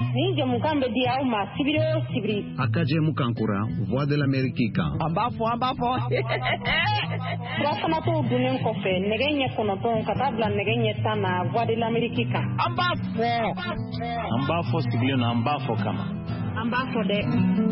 Ni jamukan be dia ma sibiri. Akaje mukankura voix de l'Amérique kan. Ambafo. Rafana to dunen kofe negenye konoton katabla negenye tana voix de l'Amérique kan. Ambafo sigile na ambafo kama. Ambafo de.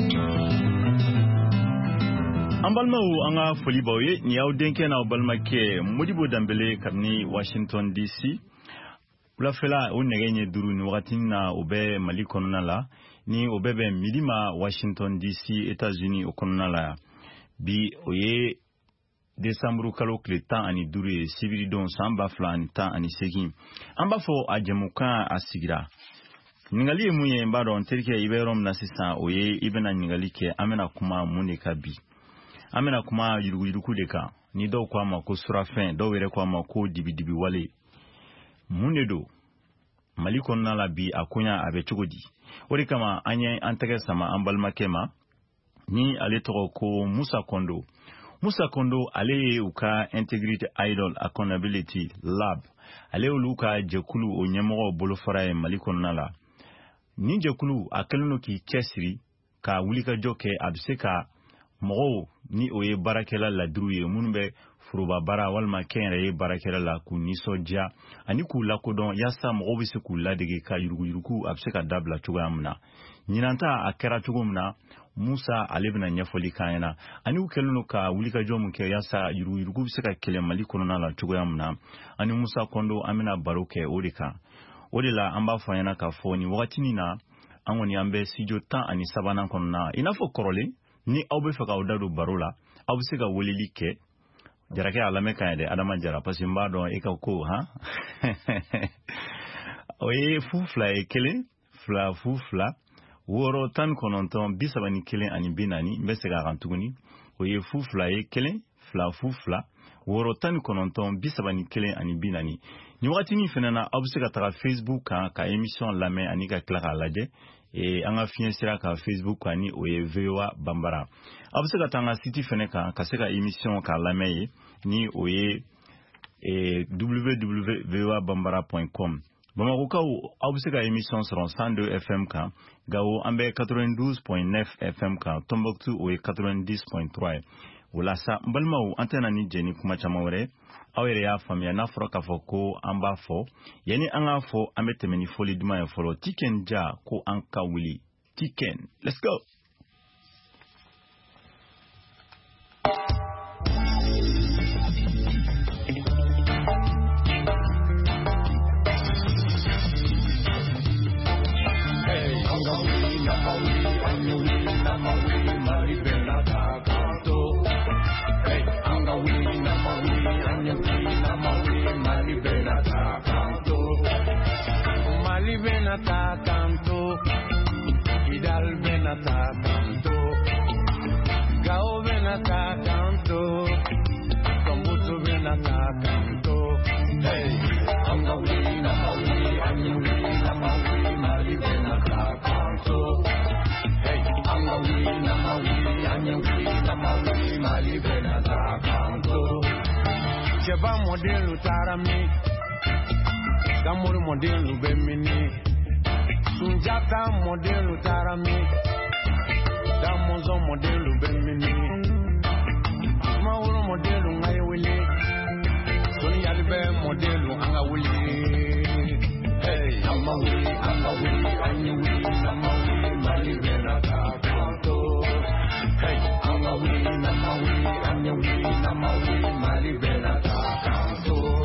Ambalmaou anga foli bawe ni yaw denke na balmake Modibo Dambele karni Washington DC. Ula fela o negenye duru ni wakati na obe Mali konona la ni obebe midima Washington DC États-Unis o konona la bi oye Décembre kalo kle tan ani duru sibiri don samba fla ani tan ani segi amba fo ajemuka asigira ningali muye mbaro onterike iberom na sisa oye ibena ningali ke amena kuma munika bi amena kuma yuruku deka ni do kwa mako surafin do were kwa mako dibidibi wale munedo Mali konna la bi akunya abe chugodi ori kama anye antege sama ambalma kema ni ale toko ko Musa Kondo ale uka Integrity Idol Accountability Lab ale uluka jekulu onyemo bolofara Mali konna la ni jekulu akelno ki chesiri ka wulika joke abseka mo ni oye barakela la druye munbe furuba bara walma kenre barakela la ku nisoja ani ku la kodon yasa mo bise ku la dege ka yuruku abseka dabla chugamna nyinanta akera chugumna Musa alebna nyafoli kayana ani ukelno ka wulika jomu ke yasa yuruku biseka kele Mali konona la chugamna ani Musa Kondo amina baroke odika odila amba fanyana ka foni wakati na angoni ambe sijo tan ani sabana konona inafo korole ni awbe faka odado barola awbiseka wolilike jarake alame kayde adama jara pasimba don eka ko ha oye fufla ekele fufla woro tan kononton bisabani kele ani binani mbesega rantuguni oye fufla ekele fufla woro tan kononton bisabani kele ani binani ni wakati ni fenana awbiseka taka Facebook ka émission lame ani ka klaka laje e anga fiensira ka Facebook ani oye VOA Bambara abuseka tanga site feneka kaseka émission ka lameye ni oye www.voabambara.com Bamako ka abuseka émission sur 102 FM ka gawo ambe 92.9 FM ka Tombouctou oye 90.3 wala sa balmaou antena ni jeni kuma chamawre awere ya famia na froka foko amba fo yani anga fo ametemeni foli duma ya folo tiken ja ko anka wili tiken let's go Canto, Idal Benata canto, Gao Benata canto, Tombutu Benata canto, hey, Angawina Maui, Angawina Maui, Mali Benata canto, hey, Angawina Maui, Angawina Maui, Mali Benata canto, Cheba modelu tarami, Gamuru modelu bemini. Sunjata modelu tarami, Damozo modelu bemini, Mauro modelu ngayewili, Tony Yalibe modelu angawili. Hey, Amawi, Anyuwi, Amawi, Mali Benata canto. Hey, Amawi, Anyuwi, Amawi, Mali Benata canto.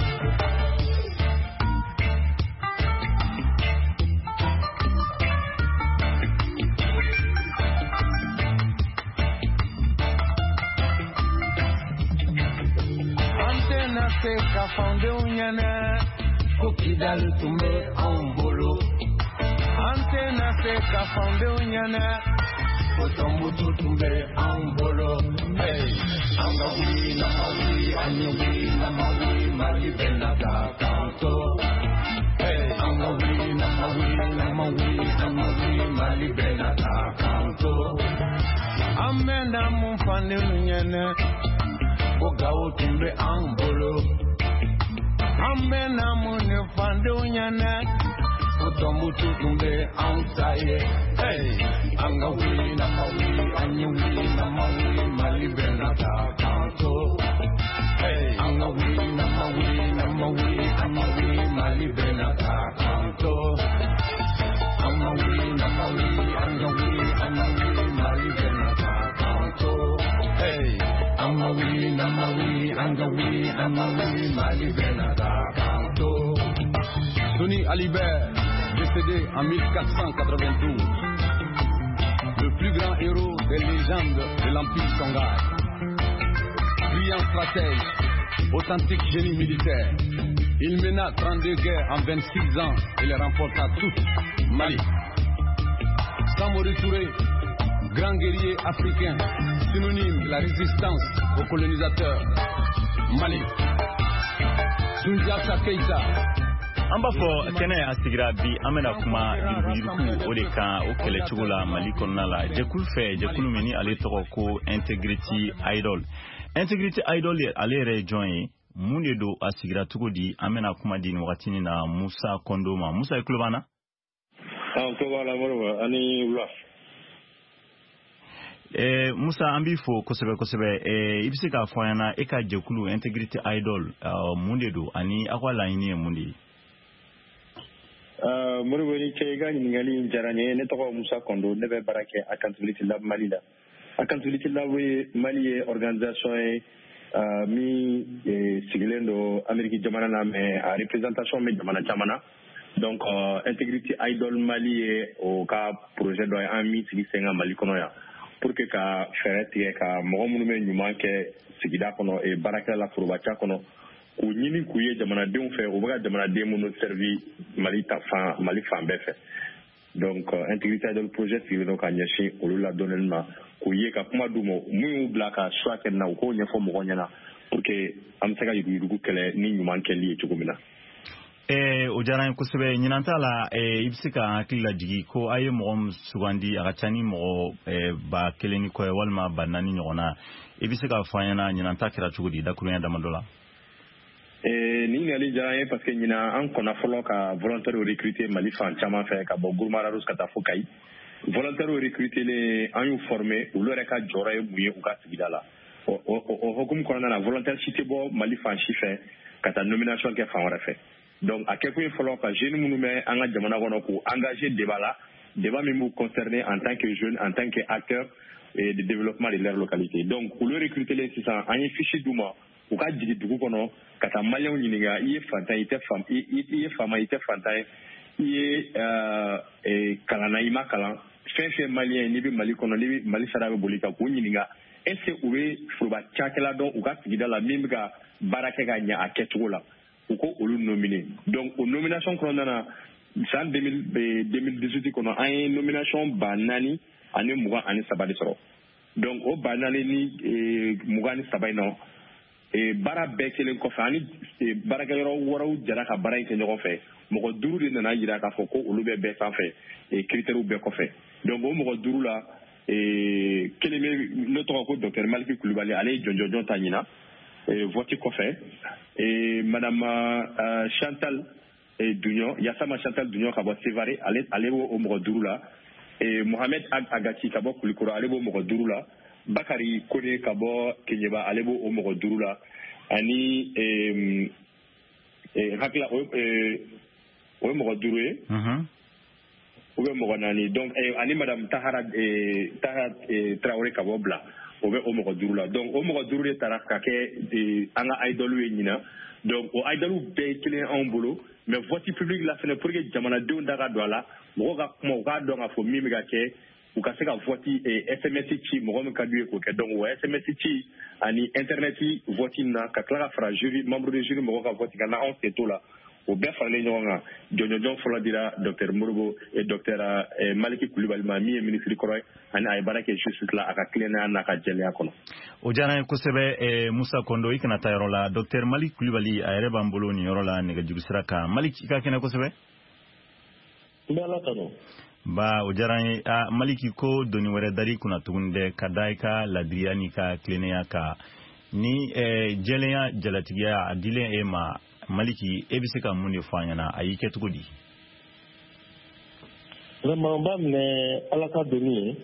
Ka found unyana kukidal tumbe ambolo antena se ka found unyana kotombutu tumbe ambolo hey angawi na mawi anyuwi na mawi mali benata kanto hey angawi na mawi mali benata kanto amenda mumfane unyana kogawo tumbe ambolo Amena mune fande unyana Utombutu tumbe Angawi, Namawi, Anyawi, Namawi, Mali Benata Kanto. Hey, Angawi, Namawi, Namawi, Anyawi, Mali Benata Kanto. Angawi, Namawi, Anyawi, Anyawi, Mali Benata Kanto. Hey, Angawi, Namawi, Anyawi, Anyawi, Mali Benata Kanto. Tony Alibert, décédé en 1492. Le plus grand héros des légendes de l'Empire Songhai. Brillant stratège, authentique génie militaire. Il mena 32 guerres en 26 ans et les remporta toutes. Mali. Samori Touré, grand guerrier africain, synonyme de la résistance aux colonisateurs. Mali. Sundiata Keita. Amba fo kene asigira bi amena kuma yirku ode kan o kele chugula Mali konnala jekulu meni ale toko ko Integrity Idol ale rejoin munde do asigira tugodi amena kuma din wakatini na Musa Kondoma Musa ikulubana to wala morwa ani waf Musa ambi fo kosebe ibisika fo yana eka jekulu Integrity Idol munde do ani akwala ini mundi Murwani ke gani ngali jaranye ne to Musa Kondo ne be barake Accountability Lab Mali la Accountability Lab Mali organisation mi sigilendo Amerique jamana na me a représentation me jamana donc Integrity Idol Mali au ka projet do ami sigi senga Mali kono ya pour que ka ferete ka mo munu me nyuma ke sigida kono e barake la furubacha kono ku ñini ku ye jamana den fe o baga jamana den mo servi Mali fan be fe donc Integrity Idol project yi no ka nyashi o la donelma ku ye ka kuma dumo mu bla ka choix ken na ko nyefo mo nyana pour que am sega yugu kele ni nyuma keli chugumina o jaran kusebe nyinantala ibsika akila jigi ko aye mo sugandi agachani mo ba keleni ko walma banani nyona ibsika fanyana nyinanta kira chugudi dakunya damandola ni ngali jaye parce que ñina an kona folo ka volontaire recruter Mali fan chama fe ka bo gurmara rus kata fukay volontaire recruter les an yu formé ou le reka joray muye u ka sigidala o hokum kona na volontaire cité bo Mali fan chife kata nomination ke fan wara fe donc à quelque point folo ka jeune munu me an ga jamana kono ko engager débat même concerné en tant que jeune en tant que acteur de développement de leur localité donc ou le recruter les 600 an yi fichi duma u ka jigi dugu kono kata malien ñiniga iye fanta ite fama ite fanta iye kalana ima kalan fenfe malien ni bi Mali kono ni bi Mali sarabe bolika ko ñiniga est-ce que ube furuba chakela don u ka sigida la mim ga barake ga nya aketugo la u ko olu nominé donc au nomination kono na san 2018 kono ay nomination banani ani muga ani sabade soro donc o banani ni muga ni sabay no bara bɛɛ kelen kɔfɛ ani baarakɛyɔrɔ wɔɔrɔw jara ka baara in kɛ ɲɔgɔn fɛ mɔgɔ duuru de nana yira k'a fɔ ko olu bɛ bɛɛ sanfɛ critères bɛɛ kɔfɛ donc o mɔgɔ duuru la kelen bɛ ne tɔgɔ ko docteur Maliki Kulibali ale ye jɔnjɔnjɔn ta ɲina vote kɔfɛ madame Chantal Dunyon Yassama Chantal Dunyon ka bɔ Sévaré ale b'o mɔgɔ duuru la Mohamed Agati ka bɔ Kulikoro ale b'o mɔgɔ duuru la Bakari Kone ka bɔ Kenyeba ale b'o mɔgɔ duuru la ani hakila o ye mɔgɔ duuru ye o bɛ mɔgɔ naani donc ani madame Tahara Traoré ka bɔ Bila o bɛ o mɔgɔ duuru la donc o mɔgɔ duuru de taara ka kɛ an ka idolu ye ɲina donc o idolu bɛɛ ye kelen anw bolo mais vote public la fɛnɛ pour que jamanadenw da ka don a la mɔgɔw ka kuma u k'a dɔn k'a fɔ min bɛ ka kɛ u ka se ka vote SMS ci mɔgɔ min ka d'u ye k'o kɛ donc o SMS ci ani internet vote na ka tila ka fara jury membre de jury mɔgɔ ka vote kan na anw sen t'o la o bɛɛ faralen ɲɔgɔn kan jɔnjɔnjɔn fɔlɔ dira docteur Moribo et docteur Maliki Kulibali ma min ye ministre kɔrɔ ye ani a ye baara kɛ justice la a ka tilennenya n'a ka jɛlenya kɔnɔ. O diyara n ye kosɛbɛ Musa Kondo i kana taa yɔrɔ la docteur Maliki Kulibali a yɛrɛ b'an bolo nin yɔrɔ la nɛgɛjuru sira kan Maliki i ka kɛnɛ kosɛbɛ. N bɛ Ala tanu. Ba o diyara n ye Maliki ko doni wɛrɛ dari kunna tuguni dɛ ka da i ka ladiriya n'i ka tilennenya kan ni jɛlenya jalatigiya a dilen e ma Maliki e bɛ se ka mun de fɔ an ɲɛna a y'i kɛ cogo di? vraiment ba me ala ka doni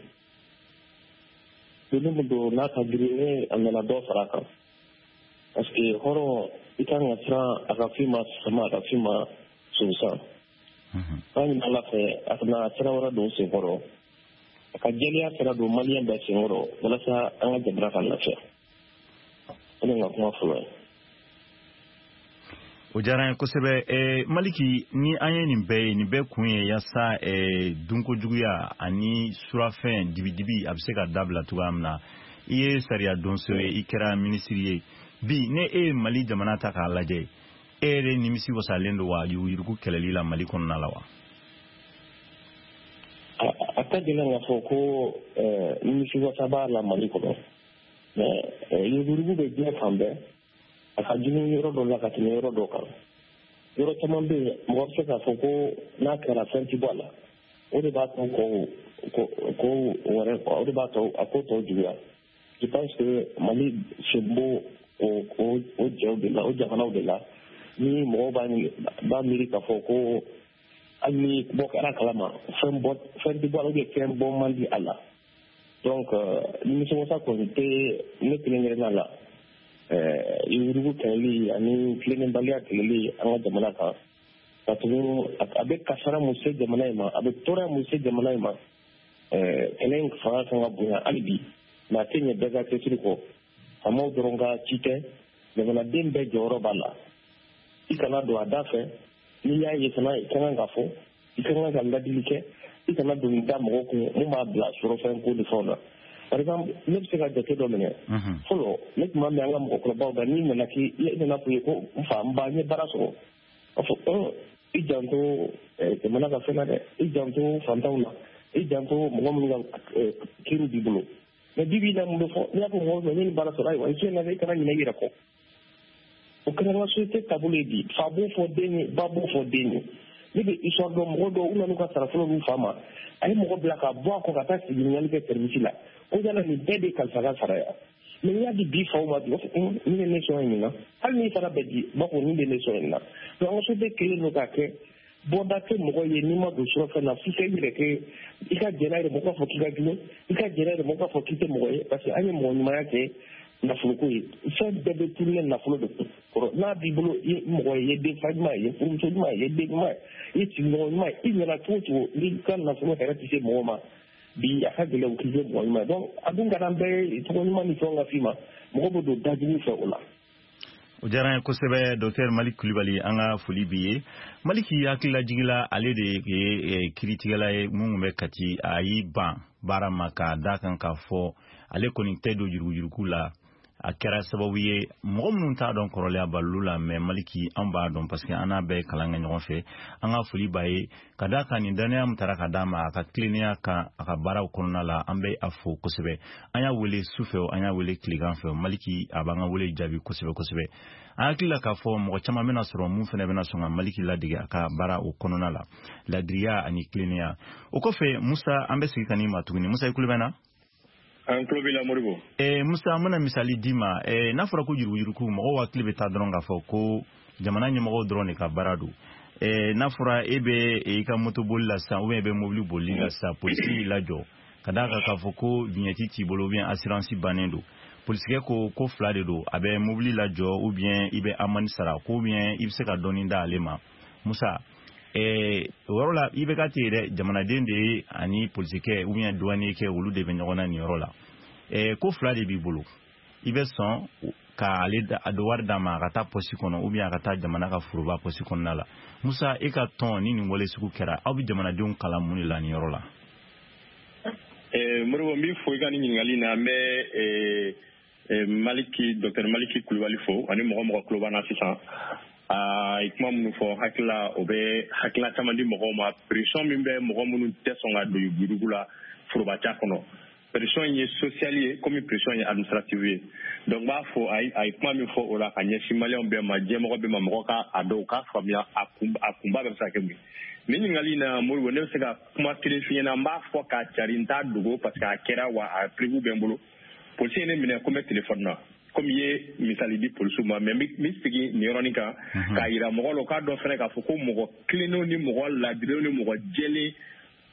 mun do na ka gire an na do faraka parce que horo ikan asra aka fima sama aka fima susa ani ala fe akna asra wara do se horo aka jelia asra do malian da se horo wala sa an ga jabra kan lafiya ina ga kuma fulo o jaran ko sebe maliki ni anye ni be kunye yasa dunko juguya ani surafen dibidibi abse ka dabla tuamna iye sariya donso ikera ministriye bi ne mali jamana ta ka laje re nimisi wasalendo wa yuruku kelelila mali konna lawa akadela nga foko nimisi wasaba la mali kono yuruku be je fambe akajini yoro do la katini yoro do kan yoro tamambe mo se ka foko na kara fenti bola o de ba ko wore o de ba to akoto juya je pense que mali chembo o jawdela o jafanawdela ni mo ba miri ka foko ani bokara kalama fenti bola de kembo mandi ala donc ni so sa ko te ne klingere na la yurugu kali ani klinen balia kali anga jamana ka patu abe kasara muse jamana ma abe tora muse jamana ma enen fa sanga buya alibi na tenye daga tesiko amo doronga chite jamana dembe joro bala ikana do adafe ni ya yesana ikana ngafo ikana ga ndadilike ikana do ndamo ko mo ma bla soro fa ko de fona. Par exemple, même si je suis dominé, follow, let me know about the name and I let me know from Banya Baraso. Of Ijanto, the Managa Fenade, Ijanto, Fantauna, Ijanto, Mohamed King Dibulu. The dividend before never was a little Baraso. I can't have a miracle. Okanawa take Tabuledi, Fabo for Deni, Babu for Deni. Maybe it's all the Modo Unanuka Sarafolo Fama. I am more black a block of attacks in the Servicilla. Ojana ni bebe kalsaga saraya mais ya di bi fawma di ni ne so ina hal ni fara bedi bako ni ne so ina to on so be kele no ka ke boda ke mo ye ni ma do so fa na fi ke dire ke ika jena mo ko foki ga gilo ika jena mo ko foki te mo ye parce que anye mo ni ma yake na fuko yi so bebe tulle na fulo do ko na bi bolo mo ye de fagma ye fu so ma ye de ma ye ti mo ma ina to ni kan na fulo hera ti se mo ma bi akagele ukize mo donc adunga rambe to ni mani tonga fima mo ko do dajini fa ola o jaran ko sebe docteur Malik Coulibaly anga fuli biye maliki yakila jigila ale de criticala mu me kati ayi ban baramaka dakan ka fo ale koni tedo jurugula akera sababu ye mo mun ta don korole abalula me maliki amba don parce que ana be kalanga nyon fe anga fuli baye kadaka ni dania mtaraka dama aka klinia ka aka bara konna la ambe afo kosebe anya wele sufeo anya wele kligan fe maliki abanga wele jabi kosebe akila ka fo mo chama mena soro mun fene bena songa maliki la dige aka bara o konna la dria ani klinia okofe Musa ambe sikani matuguni Musa ikulibana an klobi la moribo Musa muna misali dima na fura ko yuruku mo wa klibe ta dronga fo ko jamana nyi mo drone ka baradu na fura ebe ka moto bolla sa ou ebe mobile bolli la sa police la jo kadaka ka fo ko vignette ti bolo bien assurance banendo police ko flade do abe mobile la jo ou bien ibe amani sara ko bien ibse ka doninda alema Musa warola ibe ka tire jamana dende ani politique ou bien douanier ke wulu de benyona ni rola ko fla de bibulu ibe son ka ale adowar dama kata posi kono ou bien kata jamana ka furuba posi kono la Musa e ka ton ni wole suku kera obi jamana de on kala muni la ni rola moro mi fo ga ni ngali na me Maliki docteur Maliki Coulibaly fo ani mo klobana 600 ikma munu fo hakla obe hakla tamandi mo ma pression mimbe mo munu tesonga do yugurugula furuba cha kono pression ye sociale comme pression ye administrative donc ba fo ay ikma mi fo ola kanye simalion be ma jemo be ma mo ka ado ka famia akumba be sa kemi ni ngali na mo wone se ka kuma télé na mba fo ka charinta dugo parce que akera wa a privu bembolo police ne mine comme téléphone na comme ye misali di police ma mais mi sigi ni ronika ka ira mo lo ka do fere ka fo ko mo kleno ni mo la dire ni mo jele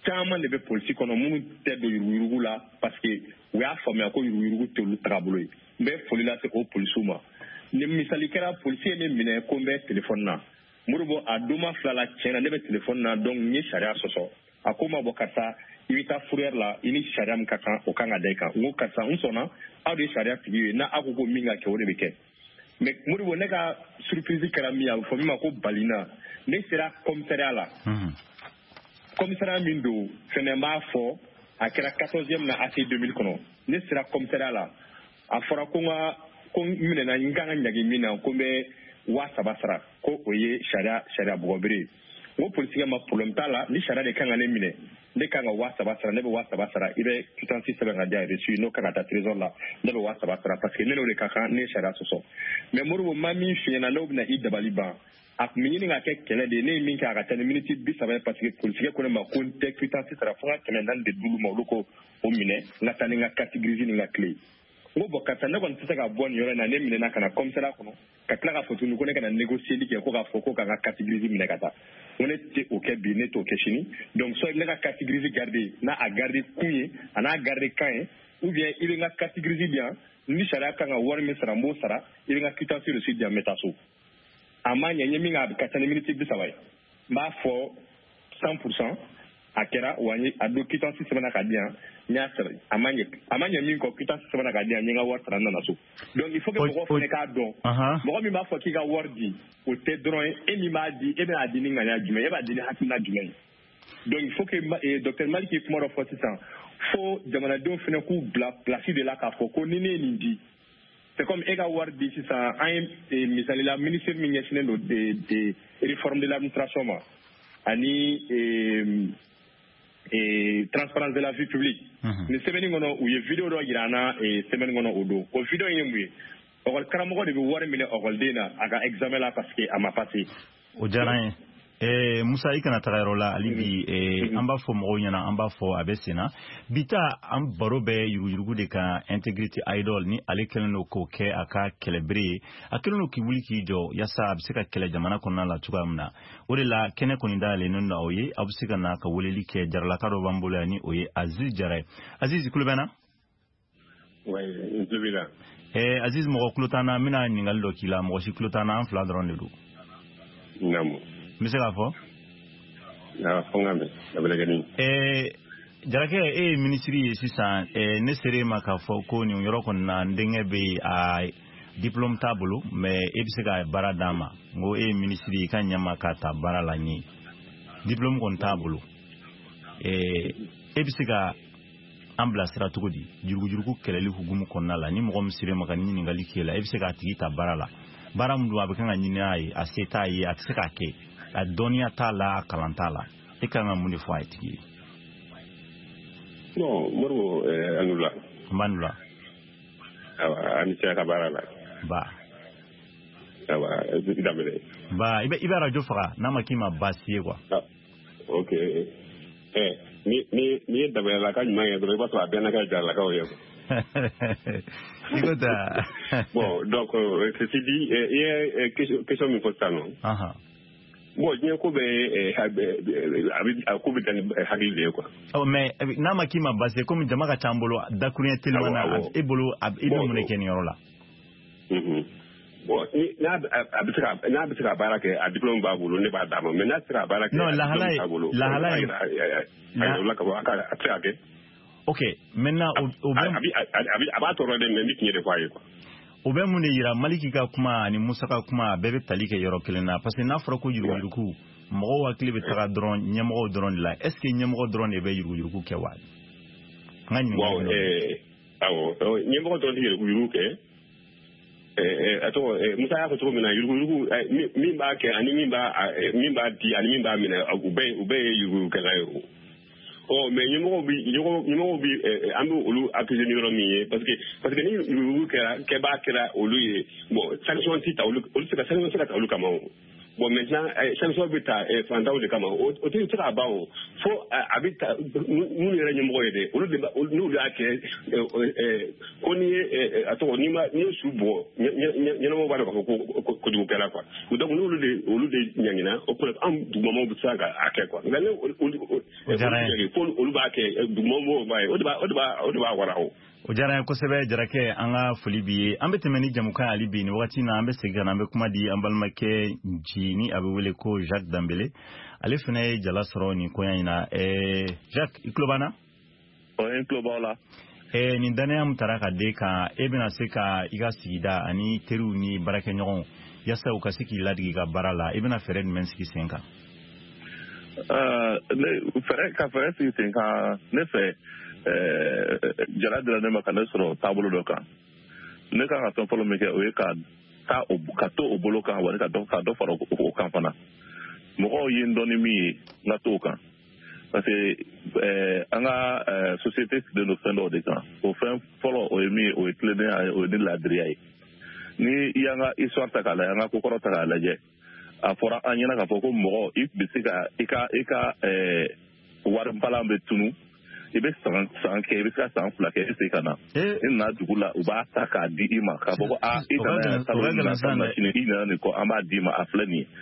caman de bɛ polisi kɔnɔ minnu tɛ don yuruguyurugu la parce que u y'a faamuya ko yuruguyurugu tɛ olu tagabolo ye n bɛ foli lase o polisiw ma ni misali kɛra polisi ye ne minɛ ko n bɛ telefɔni na Modibo a doma fila la tiɲɛ na ne bɛ telefɔni na donc n ye sariya sɔsɔ a ko n ma bɔ karisa i bɛ taa fourrière la i ni sariya min ka kan o kan ka da i kan n ko karisa n sɔnna aw de ye sariya tigi ye n'a aw ko ko min ka kɛ o de bɛ kɛ mais Modibo ne ka surprise kɛra min ye a bɛ fɔ min ma ko balina ne sera commissariat la commissariat min don fɛnɛ b'a fɔ a kɛra 14e na AT 2000 kɔnɔ ne sera commissariat la a fɔra ko n minɛna n kan ka ɲagi min na ko n bɛ 3,000 sara ko o ye sariya bɔgɔbere n ko polisikɛ ma problème t'a la ni sariya de kan ka ne minɛ ne kan ka 3,000 sara ne bɛ 3,000 sara i bɛ quittance sɛbɛn ka di a reçu n'o kan ka taa trésor la ne bɛ 3,000 sara parce que ne n'o de ka kan ne ye sariya sɔsɔ mais Modibo ma min f'i ɲɛna n'o bɛna i dabali ban a tun bɛ ɲini ka kɛ kɛlɛ de ne ye min kɛ a ka taa ni miniti 30 ye parce que polisikɛ ko ne ma ko n tɛ quittance sara fo n ka 400 de d'ulu ma olu ko o minɛ n ka taa ni n ka carte grise ni n ka clé n ko bon karisa ne kɔni tɛ se ka bɔ nin yɔrɔ in na ne minɛna ka na commissariat kɔnɔ ka tila k'a fɔ tuguni ko ne kana négocier kɛ ko k'a fɔ ko ka n ka carte grise minɛ ka taa n ko ne tɛ o kɛ bi ne t'o kɛ sini donc soit ne ka carte grise garder n'a a garder kun ye a n'a garder kan ye ou bien i bɛ n ka carte grise di yan ni sariya kan ka wari min sara n b'o sara i bɛ n ka quittance reçu di yan n bɛ taa so a ma ɲɛ n ye min kɛ a ka ca ni miniti 30 ye n b'a fɔ 100% a kɛra wa a don quittance sɛbɛnna ka di yan n y'a sara a ma ɲɛ min kɔ quittance sɛbɛnna ka di yan n ye n ka wari sara n nana so donc il faut que mɔgɔ fana k'a dɔn mɔgɔ min b'a fɔ k'i ka wari di o tɛ dɔrɔn ye e min b'a di e bɛn'a di ni ŋaniya jumɛn e b'a di ni hakilina jumɛn ye donc il faut que docteur Maliki ye kuma dɔ fɔ sisan fo jamanadenw fana k'u bila place de la k'a fɔ ko ni ne ye nin di c'est comme e ka wari di sisan an ye misali la ministère min ɲɛsinnen don de réforme de l'administration ma ani transparence de la vie publique ni semaine kɔnɔ u ye vidéo dɔ jira an na semaine kɔnɔ o don o vidéo ye mun ye ɔkɔli karamɔgɔ de bɛ wari minɛ ɔkɔliden na a ka examen la parce que a ma passé o diyara n ye Musa i kana taga yɔrɔ la hali bi an b'a fɔ mɔgɔw ɲɛna an b'a fɔ a bɛ sen na bi ta an baro bɛ yuruguyurugu de kan Integrity Idol ni ale kɛlen don k'o kɛ a ka kɛlɛbere ye a kɛlen don k'i wuli k'i jɔ yaasa a bɛ se ka kɛlɛ jamana kɔnɔna la cogoya min na o de la kɛnɛ kɔni dayɛlɛnnen don aw ye aw bɛ se ka na ka weleli kɛ jaralaka dɔ b'an bolo yan ni o ye Aziz Jara ye Aziz i tulo bɛ n na n tulo b'i la Aziz mɔgɔ tulo t'an na n bɛna ɲininkali dɔ k'i la mɔgɔ si tulo t'an na an fila dɔrɔn de don naamu n bɛ se k'a fɔ fɔ n ka mɛn a bɛ lajɛ ni Jarakɛ e ye minisiri ye sisan ne ser'e ma k'a fɔ ko nin yɔrɔ kɔni na n denkɛ bɛ a diplôme t'a bolo mais e bɛ se ka baara d'a ma n ko e ye minisiri i ka ɲɛma k'a ta baara la ɲɛ diplôme kɔni t'a bolo e bɛ se ka an bilasira cogo di jurugu kɛlɛli hukumu kɔnɔna la ni mɔgɔ min ser'e ma ka ɲininkali k'e la e bɛ se k'a tigi ta baara la baara min don a bɛ kan ka ɲini a ye a se t'a ye a tɛ se k'a kɛ a dɔnniya t'a la a kalan t'a la e kan ka mun de fɔ a ye tigi ye bon Modibo anula n b'a nula a ni ce ka baara la ba i daminɛ ba i bɛ radio faga n'a ma k'i ma baasi ye quoi ok ni ye daminɛ ka ɲuman ye dɔrɔn i b'a sɔrɔ a bɛɛ n'a ka jaralakaw ye i ko ta bon donc ceci dit i ye question min fɔ sisan nɔ bon diɲɛ ko bɛ a ko bɛ taa ni hakili de ye quoi mais n'a ma k'i ma baasi komi jama ka ca an bolo dakuruɲɛ teliman na e bolo i bɛ mun de kɛ nin yɔrɔ la bon n'a bɛ se ka baara kɛ a diplôme b'a bolo ne b'a d'a ma mais n'a sera a baara kɛ non lahala ye a tɛ se ka kɛ ok maintenant o bɛ a b'a tɔɔrɔ dɛ mais n bɛ tiɲɛ de fɔ a ye quoi o bɛ mun de yira Maliki ka kuma ani Musa ka kuma a bɛɛ bɛ tali kɛ yɔrɔ kelen na parce que n'a fɔra ko yuruguyurugu mɔgɔw hakili bɛ taga dɔrɔn ɲɛmɔgɔw dɔrɔn de la est ce que ɲɛmɔgɔ dɔrɔn de bɛ yuruguyurugu kɛ wa an ka ɲininkali awɔ ɲɛmɔgɔ dɔrɔn tɛ yuruguyurugu kɛ a tɔgɔ Musa y'a fɔ cogo min na yuruguyurugu min b'a kɛ ani min b'a di ani min b'a minɛ u bɛɛ ye yuruguyurugukɛla ye mais ɲɛmɔgɔw bi an bɛ olu accuser ni yɔrɔ min ye parce que ni yurugu kɛra kɛbaa kɛra olu ye bon sanction tɛ ta olu se ka sanction se ka ta olu kama o bon maintenant sanction bɛ ta fantanw de kama o tɛ se ka ban o fo a bɛ ta minnu yɛrɛ ɲɛmɔgɔ ye dɛ n'olu y'a kɛ ko ni ye a tɔgɔ n'i ye su bɔ ɲɛnɛmaw b'a dɔn k'a fɔ ko kojugukɛla quoi donc n'olu de ɲaŋina o kuma an dugumamaw bɛ se ka a kɛ quoi nka olu b'a kɛ dugumamaw b'a ye o de b'a wara o. O diyara n ye kosɛbɛ Jarakɛ an ka foli b'i ye an bɛ tɛmɛ ni jamukan hali bi nin wagati na an bɛ segin ka na an bɛ kuma di an balimakɛ Nci ni a bɛ wele ko Jacques Dambele ale fana ye jala sɔrɔ nin koɲa in na Jacques i tulo b'an na? n tulo b'aw la. Nin danaya min taara ka d'e kan e bɛna se ka i ka sigida ani teriw ni baarakɛɲɔgɔnw yaasa u ka se k'i ladigi ka baara la i bɛna fɛɛrɛ jumɛn sigi sen kan? Ka fɛɛrɛ sigi sen kan ne fɛ jala dira ne ma ka ne sɔrɔ taabolo dɔ kan ne kan ka fɛn fɔlɔ min kɛ o ye ka to o bolo kan wali ka dɔ fara o kan fana mɔgɔw ye n dɔn ni min ye n ka to o kan parce que an ka société sigilen don fɛn dɔw de kan o fɛn fɔlɔ o ye min ye o ye tilennenya ye o ye ni laadiriya ye ni i y'an ka histoire ta k'a lajɛ an ka kokɔrɔ ta k'a lajɛ a fɔra an ɲɛna k'a fɔ ko mɔgɔ i bɛ se ka i ka wari balan bɛ tunu i bɛ san kɛ i bɛ se ka san 2 kɛ i segin ka na i nana dugu la u b'a ta k'a di i ma k'a fɔ ko i nana sini i nana nin kɔ an b'a d'i ma a filɛ nin ye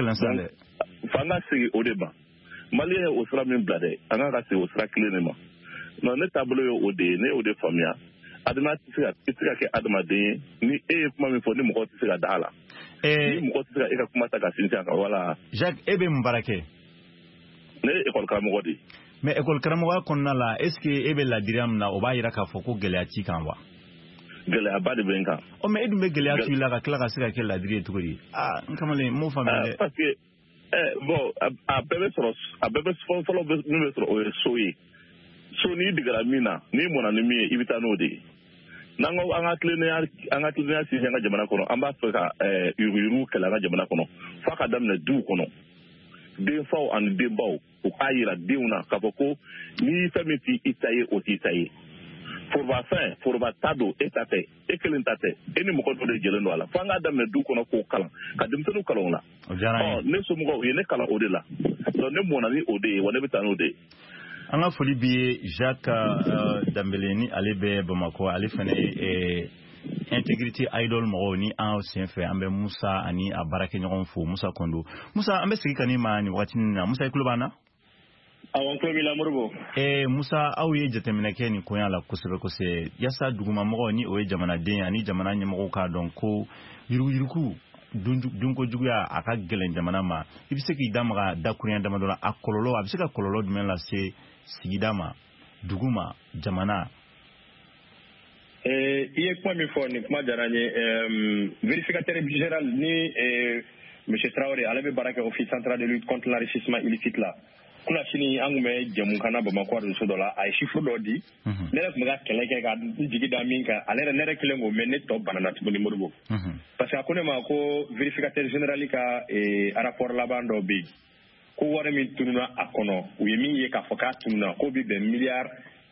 f'an ka segin o de ma Malien ye o sira min bila dɛ an kan ka segin o sira kelen de ma non ne taabolo ye o de ye ne y'o de faamuya adama tɛ se ka kɛ adamaden ye ni e ye kuma min fɔ ni mɔgɔ tɛ se ka da a la ni mɔgɔ tɛ se ka e ka kuma ta ka sinsin a kan wala. Jacques e bɛ mun baara kɛ? Ne ye école karamɔgɔ de ye. Mais école karamɔgɔya kɔnɔna la est ce que e bɛ ladiriya min na o b'a jira k'a fɔ ko gɛlɛya t'i kan wa? Gɛlɛyaba de bɛ n kan. Mais e dun bɛ gɛlɛya t'u la ka tila ka se ka kɛ ladiri ye cogo di? N kamalen n m'o faamuya dɛ. Parce que bon a bɛɛ bɛ fɔlɔ min bɛ sɔrɔ o ye so ye so n'i digara min na n'i mɔna ni min ye i bɛ taa n'o de ye n'an ko an ka tilennenya sinsin an ka jamana kɔnɔ an b'a fɛ ka yuruguyurugu kɛlɛ an ka jamana kɔnɔ f'a ka daminɛ duw kɔnɔ denfaw ani denbaw u k'a yira denw na k'a fɔ ko ni fɛn min t'i ta ye o t'i ta ye forobafɛn foroba ta don e ta tɛ e kelen ta tɛ e ni mɔgɔ dɔ de jɛlen don a la f'an k'a daminɛ du kɔnɔ k'o kalan ka denmisɛnninw kalan o la ne somɔgɔw u ye ne kalan o de la donc ne mɔna ni o de ye wa ne bɛ taa n'o de ye. An ka foli b'i ye Jacques Dambele ni ale bɛ Bamakɔ ale fana ye Integrity Idol mɔgɔw ni an sen fɛ an bɛ Musa ani a baarakɛɲɔgɔn fo Musa Kondo. Musa an bɛ segin ka n'i ma nin wagati na Musa i tulo b'an na? Awɔ n tulo b'i la Moribo. Musa aw ye jateminɛ kɛ nin koɲa la kosɛbɛ kosɛbɛ yaasa dugumamɔgɔw ni o ye jamanaden ani jamana ɲɛmɔgɔw k'a dɔn ko yuruguyurugu dunkojuguya a ka gɛlɛn jamana ma i bɛ se k'i da maga dakuruɲa damadɔ la a bɛ se ka kɔlɔlɔ jumɛn lase sigida ma dugu ma jamana? I ye kuma min fɔ nin kuma diyara n ye vérificateur général ni monsieur Traoré ale bɛ baara kɛ office central de lutte contre l'enrichissement illicite la kuna sini an tun bɛ jɛmukan na Bamakɔ réseau dɔ la a ye chiffre dɔ di ne yɛrɛ tun bɛ ka kɛlɛ kɛ ka n jigi da min kan ale ne yɛrɛ kelen k'o mɛ ne tɔ banana tuguni Moribo parce que a ko ne ma ko vérificateur général ka rapport laban dɔ bɛ yen ko wari min tununa a kɔnɔ u ye min ye k'a fɔ k'a tununa k'o bɛ bɛn miliyari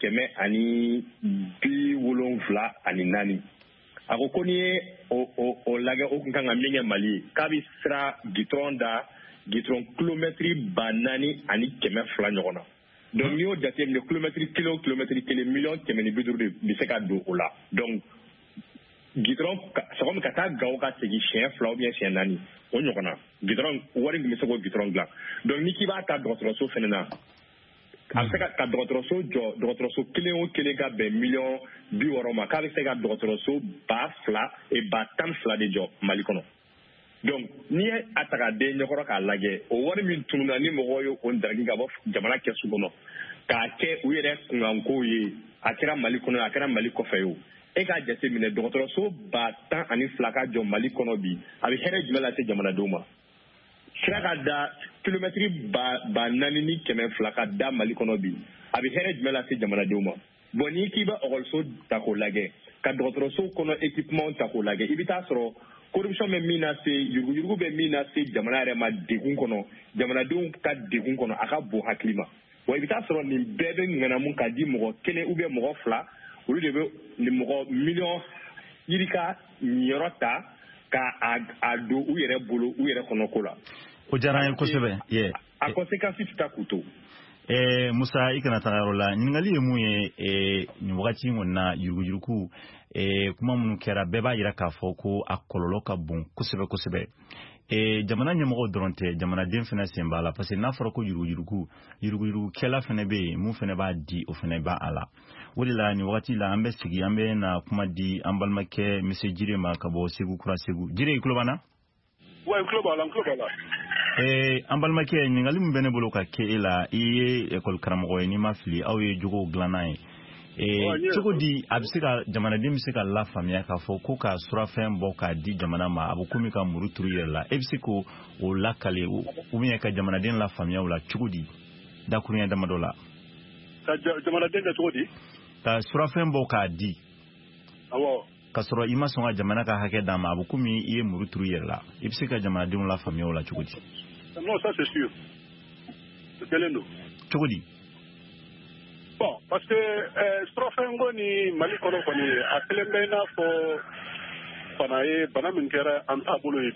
174 a ko n'i ye o lagɛ o kun kan ka min kɛ Mali ye k'a bɛ sira gitɔrɔn da gitɔrɔn kilomɛtiri 4,200 ɲɔgɔn na donc n'i y'o jateminɛ kilomɛtiri kelen o kilomɛtiri kelen miliyɔn 150 de bɛ se ka don o la donc gitɔrɔn sɔgɔmi ka taa Gawo ka segin siɲɛ 2 ou bien siɲɛ 4 o ɲɔgɔn na gitɔrɔn wari tun bɛ se k'o gitɔrɔn dilan donc n'i k'i b'a ta dɔgɔtɔrɔso fana na a bɛ se ka dɔgɔtɔrɔso jɔ dɔgɔtɔrɔso kelen o kelen ka bɛn miliyɔn 60 ma k'a bɛ se ka dɔgɔtɔrɔso 10,000 de jɔ Mali kɔnɔ donc n'i ye a ta k'a den ɲɛkɔrɔ k'a lajɛ o wari min tununa ni mɔgɔw ye o daraki ka bɔ jamana kɛsu kɔnɔ k'a kɛ u yɛrɛ kunkankow ye a kɛra Mali kɔnɔ a kɛra Mali kɔfɛ ye o e k'a jateminɛ dɔgɔtɔrɔso 10,000 ka jɔ Mali kɔnɔ bi a bɛ hɛrɛ jumɛn lase jamanadenw ma sira ka da kilomɛtiri 4,200 ka da Mali kɔnɔ bi a bɛ hɛrɛ jumɛn lase jamanadenw ma bon n'i k'i bɛ ɔkɔliso ta k'o lajɛ ka dɔgɔtɔrɔso kɔnɔ équipement ta k'o lajɛ i bɛ taa sɔrɔ corruption bɛ min na se yuruguyurugu bɛ min na se jamana yɛrɛ ma degun kɔnɔ jamanadenw ka degun kɔnɔ a ka bon hakili ma wa i bɛ taa sɔrɔ nin bɛɛ bɛ ŋanamu ka di mɔgɔ kelen ou bien mɔgɔ 2 olu de bɛ nin mɔgɔ miliyɔn yirika yɔrɔ ta k'a don u yɛrɛ bolo u yɛrɛ kɔnɔko la. O diyara an ye kosɛbɛ. A conséquence tɛ taa k'u to. Musa i kana taga yɔrɔ la ɲininkali ye mun ye nin wagati in kɔni na yuruguyurugu kuma minnu kɛra bɛɛ b'a jira k'a fɔ ko a kɔlɔlɔ ka bon kosɛbɛ kosɛbɛ. Jamana ɲɛmɔgɔ dɔrɔn tɛ jamanaden fana sen b'a la parce que n'a fɔra ko yuruguyurugukɛla fana bɛ yen mun fana b'a di o fana b'a la. O de la nin wagati la an bɛ sigi an bɛ na kuma di an balimakɛ Monsieur Jire ma ka bɔ Segu Kura Segu. Jire i tulo b'an na? Ouais, n tulo b'a la. An balimakɛ ɲininkali min bɛ ne bolo ka kɛ e la i ye école karamɔgɔ ye n'i ma fili aw ye jogow dilanna ye. Cogo di a bɛ se ka jamanaden bɛ se ka lafaamuya k'a fɔ ko ka surafɛn bɔ k'a di jamana ma a bɛ komi ka muru turu i yɛrɛ la e bɛ se k'o lakale ou bien ka jamanaden lafaamuya o la cogo di dakuruɲɛ damadɔ la. Ka jamanaden kɛ cogo di? Ka surafɛn bɔ k'a di. Awɔ. Ka sɔrɔ i ma sɔn ka jamana ka hakɛ d'a ma a bɛ komi i ye muru turu i yɛrɛ la i bɛ se ka jamanadenw lafaamuya o la cogo di? Non, ça c'est sûr. C'est kelen don. Cogo di? Bon, parce que surafɛn ko ni Mali kɔnɔ kɔni a kelen bɛ i n'a fɔ bana min kɛra an taabolo ye.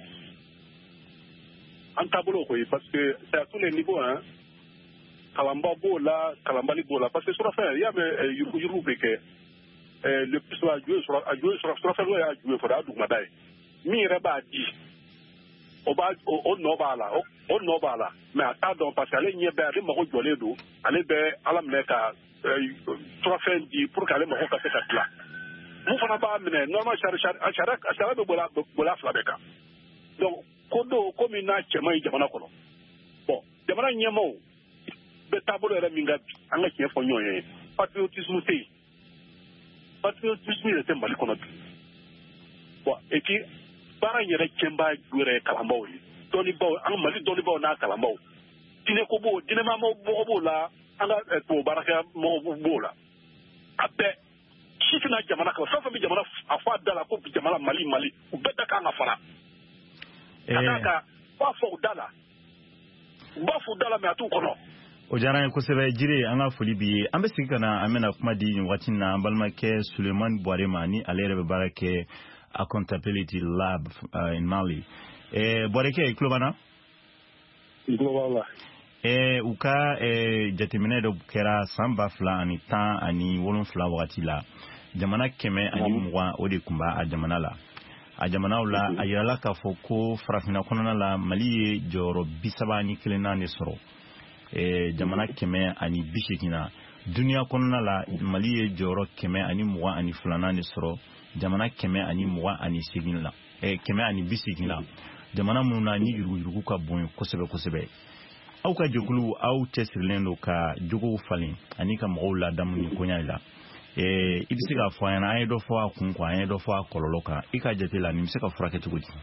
An taabolo koyi parce que c'est à tous les niveaux hein. Kalanba b'o la kalanbali b'o la parce que surafɛn i y'a mɛn yuruguyurugu bɛ kɛ. Le plus a joué surafɛn ko y'a joué fɔlɔ a dugumada ye. Min yɛrɛ b'a di. O nɔ b'a la o nɔ b'a la mais a t'a dɔn parce que ale ɲɛ bɛ ale mago jɔlen don ale bɛ ala minɛ ka surafɛn di pour que ale mago ka se ka dilan mun fana b'a minɛ normalement sariya bɛ bɔla fila bɛɛ kan donc ko don ko min n'a cɛ man ɲi jamana kɔnɔ bon jamana ɲɛmaaw bɛ taabolo yɛrɛ min ka bi an ka tiɲɛ fɔ ɲɔgɔn ye patriotisme tɛ yen patriotisme yɛrɛ tɛ Mali kɔnɔ bi bon et puis baara in yɛrɛ cɛnba yɛrɛ ye kalanbaw ye dɔnnibaw an ka Mali dɔnnibaw n'a kalanbaw diinɛko b'o diinɛmamɔgɔ b'o la an ka tubabu baarakɛ mɔgɔ b'o la a bɛɛ si tɛna jamana kan fɛn fɛn bɛ jamana a fɔ a da la ko jamana Mali u bɛɛ da kan ka fara ka d'a kan u b'a fɔ u da la mais a t'u kɔnɔ. O diyara an ye kosɛbɛ Jire an ka foli b'i ye an bɛ sigi ka na an bɛna kuma di nin wagati in na an balimakɛ Sulemani Buware ma ni ale yɛrɛ bɛ baara kɛ Accountability Lab in Mali. Buwarekɛ i tulo b'an na? N tulo b'a la. U ka jateminɛ dɔ kɛra san 2017 wagati la jamana 120 o de tun b'a jamana la a jamanaw la a yirala k'a fɔ ko farafinna kɔnɔna la Mali ye jɔyɔrɔ 31 de sɔrɔ jamana 180 na duniya kɔnɔna la Mali ye jɔyɔrɔ 122 de sɔrɔ jamana 128 la 180 la jamana minnu na ni yuruguyurugu ka bon kosɛbɛ kosɛbɛ aw ka jɛkulu aw cɛsirilen don ka jogow falen ani ka mɔgɔw ladamu ni koɲa la i bɛ se k'a fɔ an ɲɛna an ye dɔ fɔ a kun kan an ye dɔ fɔ a kɔlɔlɔ kan i ka jate la nin bɛ se ka furakɛ cogo di?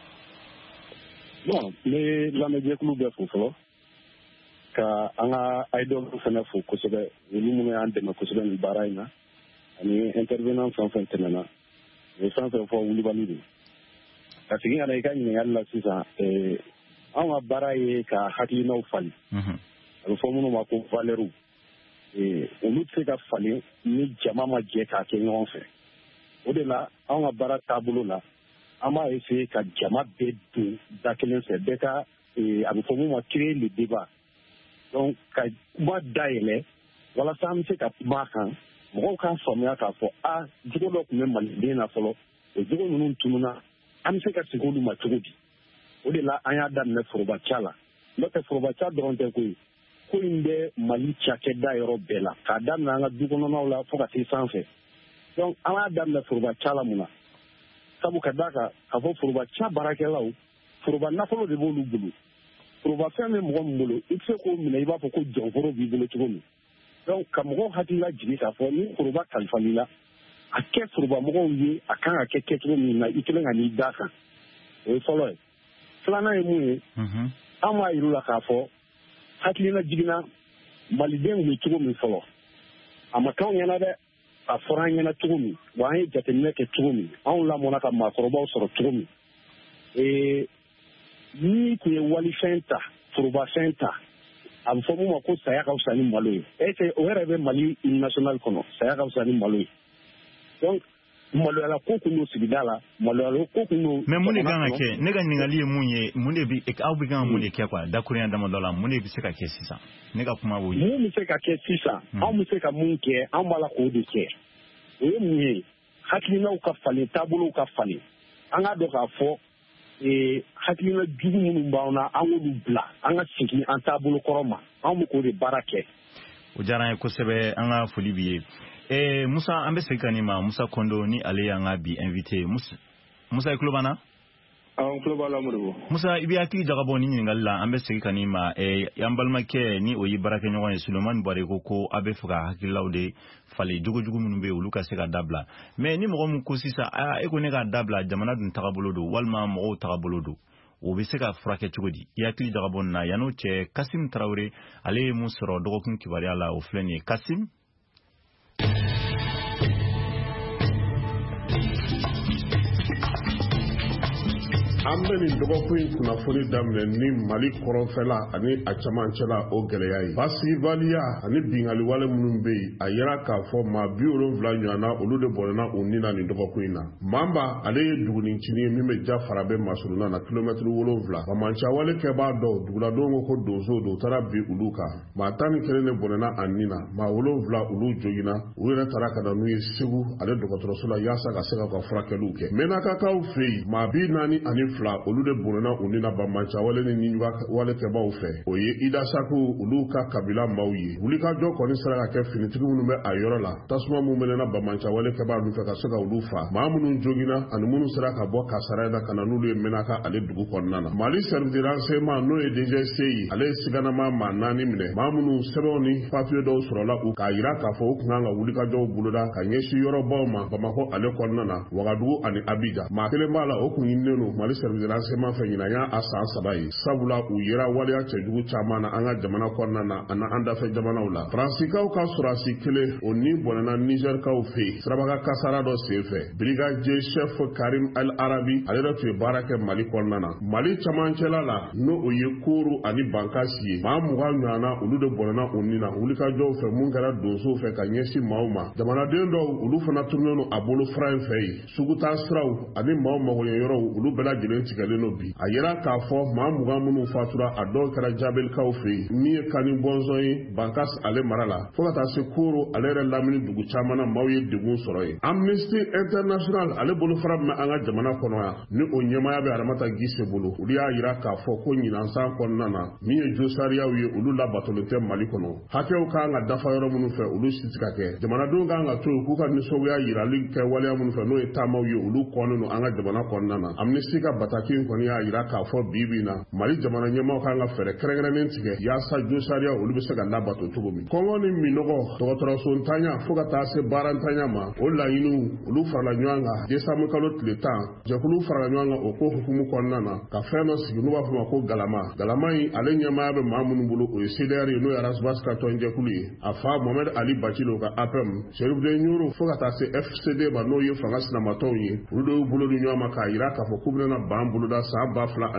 Bon n bɛ lamɛnjɛkulu bɛɛ fo fɔlɔ ka an ka aidɔw fana fo kosɛbɛ olu minnu y'an dɛmɛ kosɛbɛ nin baara in na ani intervenant fɛn fɛn tɛmɛna u ye fɛn fɛn fɔ wulibali de ka segin ka na i ka ɲininkali la sisan anw ka baara ye ka hakilinaw falen a bɛ fɔ minnu ma ko valeurs olu tɛ se ka falen ni jama ma jɛ k'a kɛ ɲɔgɔn fɛ o de la anw ka baara taabolo la an b'a essayer ka jama bɛɛ don da kelen fɛ bɛɛ ka a bɛ fɔ minnu ma créer le débat donc ka kuma dayɛlɛ walasa an bɛ se ka kuma a kan mɔgɔw k'a faamuya k'a fɔ jogo dɔ tun bɛ maliden na fɔlɔ o jogo ninnu tununa an bɛ se ka segin olu ma cogo di o de la an y'a daminɛ forobaca la n'o tɛ forobaca dɔrɔn tɛ koyi ko in bɛ Mali cakɛda yɔrɔ bɛɛ la k'a daminɛ an ka du kɔnɔnaw la fo ka se sanfɛ donc an y'a daminɛ forobaca la mun na sabu ka d'a kan k'a fɔ forobaca baarakɛlaw foroba nafolo de b'olu bolo foroba fɛn bɛ mɔgɔ min bolo i tɛ se k'o minɛ i b'a fɔ ko jɔnforo b'i bolo cogo min donc ka mɔgɔw hakilila jigin k'a fɔ ni foroba kalifali la a kɛ foroba mɔgɔw ye a kan ka kɛ kɛcogo min na i kelen ka n'i da kan o ye fɔlɔ ye filanan ye mun ye an b'a yir'u la k'a fɔ hakilina jiginna malidenw ye cogo min fɔlɔ a ma k'anw ɲɛna dɛ a fɔra an ɲɛna cogo min wa an ye jateminɛ kɛ cogo min anw lamɔna ka maakɔrɔbaw sɔrɔ cogo min ni tun ye walifɛn ta forobafɛn ta a bɛ fɔ mun ma ko saya ka fisa ni malo ye o yɛrɛ bɛ Mali national kɔnɔ saya ka fisa ni malo ye donc maloyala ko kun no sigida la maloyala ko kun no mais mun de kan ka kɛ ne ka ɲininkali ye mun ye mun de bi aw bɛ kan mun de kɛ quoi dakurunya damadɔ la mun de bɛ se ka kɛ sisan ne ka kuma b'o ye mun bɛ se ka kɛ sisan anw bɛ se ka mun kɛ an b'a la k'o de kɛ o ye mun ye hakilinaw ka falen taabolow ka falen an k'a dɔn k'a fɔ hakilina jugu minnu b'anw na an k'olu bila an ka segin an taabolo kɔrɔ ma anw bɛ k'o de baara kɛ o diyara an ye kosɛbɛ an ka foli b'i ye Musa an bɛ segin ka nin ma Musa Kondo ni ale y'an ka bi invité Musa i tulo b'an na an tulo b'a la Modibo Musa i bɛ hakili jagabɔ ni ɲininkali la an bɛ segin ka nin ma an balimakɛ ni o ye baarakɛɲɔgɔn ye Sulemani Bɔre ko a bɛ fɛ ka hakililaw de falen jogojugu minnu bɛ yen olu ka se ka dabila mais ni mɔgɔ min ko sisan e ko ne k'a dabila jamana dun tagabolo don walima mɔgɔw tagabolo don o bɛ se ka furakɛ cogo di i hakili jagabɔ nin na yan'o cɛ Kasim Tarawele ale ye mun sɔrɔ dɔgɔkun kibaruya la o filɛ nin ye Kasim an bɛ nin dɔgɔkun in kunnafoni daminɛ ni Mali kɔrɔnfɛla ani a camancɛla o gɛlɛya ye basigibaliya ani binkaliwale minnu bɛ yen a yera k'a fɔ maa 70 ɲɔgɔnna olu de bɔnna u ni na nin dɔgɔkun in na Mamba ale ye dugunincinin ye min bɛ ja Farabe Masuruna na kilomɛtiri 7 bamancawale kɛbaa dɔw duguladenw ko donso don u taara bi olu kan maa 11 de bɔnna a ni na maa 7 olu joginna u yɛrɛ taara ka na n'u ye Segu ale dɔgɔtɔrɔso la yaasa ka se ka furakɛliw kɛ Mɛnakakaw fɛ yen maa 40 fila olu de bɔnna u ni na bamancawale ni niwale kɛbaaw fɛ o ye Ida Saku olu ka kabila maaw ye wulikajɔ kɔni sera ka kɛ finitigi minnu bɛ a yɔrɔ la tasuma mun mɛnɛna bamancawale kɛbaa nu fɛ ka se ka olu fa maa minnu joginna ani minnu sera ka bɔ kasara na ka na n'olu ye Mɛnaka ale dugu kɔnɔna na Mali service de renseignement n'o ye DGC ye ale ye siganama maa 4 minɛ maa minnu sɛbɛnw ni papier dɔw sɔrɔla u k'a yira k'a fɔ u kun kan ka wulikajɔw boloda ka ɲɛsin yɔrɔbaw ma Bamako ale kɔnɔna na Wagadugu ani Abidjan maa kelen b'a la o kun ɲininen don Mali service de renseignement fɛ ɲina y'a a san 3 ye sabula u yera waleya cɛjugu caman na an ka jamana kɔnɔna na ani an dafɛ jamanaw la Faransiikaw ka sɔrɔdasi kelen o ni bɔnɛna Nigerkaw fɛ yen sirabaka kasara dɔ senfɛ brigadier chef Karim El Arabi ale de tun ye baara kɛ Mali kɔnɔna na Mali camancɛla la n'o o ye Koro ani Bankasi ye maa 20 ɲɔgɔnna olu de bɔnɛna u ni na wulikajɔw fɛ mun kɛra donsow fɛ ka ɲɛsin maaw ma jamanaden dɔw olu fana turunnen don a bolo fara in fɛ yen sugutaa siraw ani maaw magoɲɛyɔrɔw olu bɛɛ lajɛlen tigɛlen don bi a yera k'a fɔ maa 20 minnu fatura a dɔw kɛra Jabelkaw fɛ yen min ye Kani Bɔnzɔn ye Bankas ale mara la fo ka taa se Koro ale yɛrɛ lamini dugu caman na maaw ye degun sɔrɔ yen Amnesty International ale bolofara bɛ an ka jamana kɔnɔ yan ni o ɲɛmaya bɛ Aramata Gise bolo olu y'a yira k'a fɔ ko ɲinansan kɔnɔna na min ye josariyaw ye olu labatolen tɛ Mali kɔnɔ hakɛw kan ka dafa yɔrɔ minnu fɛ olu si tɛ ka kɛ jamanadenw kan ka to yen k'u ka nisɔngoya yirali kɛ waleya minnu fɛ n'o ye taamaw ye olu kɔnnen don an ka jamana kɔnɔna na Amnesty ka bataki in kɔni y'a yira k'a fɔ bi na Mali jamana ɲɛmaaw kan ka fɛɛrɛ kɛrɛnkɛrɛnnen tigɛ yaasa josariya olu bɛ se ka labato cogo min kɔngɔ ni minɔgɔ dɔgɔtɔrɔso ntanya fo ka taa se baara ntanya ma o laɲiniw olu farala ɲɔgɔn kan desanburu kalo tile 10 jɛkulu farala ɲɔgɔn kan o ko hukumu kɔnɔna na ka fɛn dɔ sigi n'u b'a fɔ ma ko galama in ale ɲɛmaaya bɛ maa minnu bolo o ye CDR ye n'o ye Arasbas ka tɔnjɛkulu ye a fa Mohamed Ali Bacilo ka APM Cherif de Nyoro fo ka taa se FCD ma n'o ye fanga sinamatɔw ye olu de y'u bolo di ɲɔgɔn ma k'a yira k'a fɔ k'u bɛna ban boloda san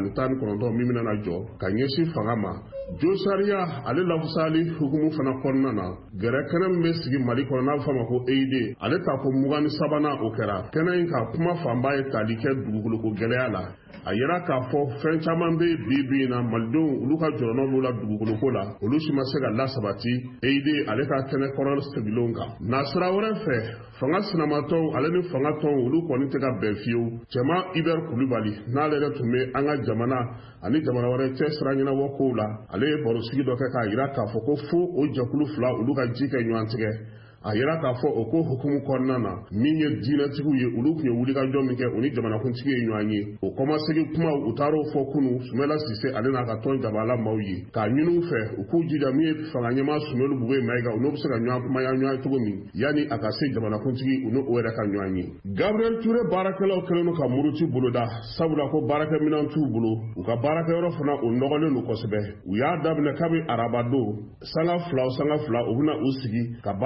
2019 min bɛna jɔ ka ɲɛsin fanga ma josariya ale lafusali hukumu fana kɔnɔna na gɛrɛ kɛnɛ min bɛ sigi Mali kɔnɔ n'a bɛ fɔ ma ko EID ale ta ko 23 o kɛra kɛnɛ in ka kuma fanba ye tali kɛ dugukoloko gɛlɛya la a yera k'a fɔ fɛn caman bɛ bi na malidenw olu ka jɔrɔnɔ b'u la dugukoloko la olu si ma se ka lasabati EID ale ka kɛnɛ kɔrɔ sigilenw kan nasira wɛrɛ fɛ fanga sinamatɔw ale ni fanga tɔw olu kɔni tɛ ka bɛn fiyewu cɛma Iber Kulibali n'ale yɛrɛ tun bɛ an ka jamana ani jamana wɛrɛ cɛ sira ɲɛnabɔ kow la ale ye barosigi dɔ kɛ k'a yira k'a fɔ ko fo o jɛkulu 2 olu ka ji kɛ ɲɔgɔn tigɛ a yera k'a fɔ o ko hukumu kɔnɔna na min ye diinɛtigiw ye olu tun ye wulikajɔ min kɛ o ni jamanakuntigi ye ɲɔgɔn ye o kɔmasegi kumaw u taar'o fɔ kunu Sumɛla Sise ale n'a ka tɔn jabala maaw ye k'a ɲini u fɛ u k'u jija min ye fanga ɲɛmaa Sumɛlu Bube Mayiga u n'o bɛ se ka ɲɔgɔn kumaya ɲɔgɔn cogo min yanni a ka se jamanakuntigi u n'o yɛrɛ ka ɲɔgɔn ye Gabriel Ture baarakɛlaw kɛlen don ka muruti boloda sabula ko baarakɛminɛn t'u bolo u ka baarakɛyɔrɔ fana o nɔgɔlen don kosɛbɛ u y'a daminɛ kabi araba don sanga fila u bɛna u sigi ka baara bila kɛ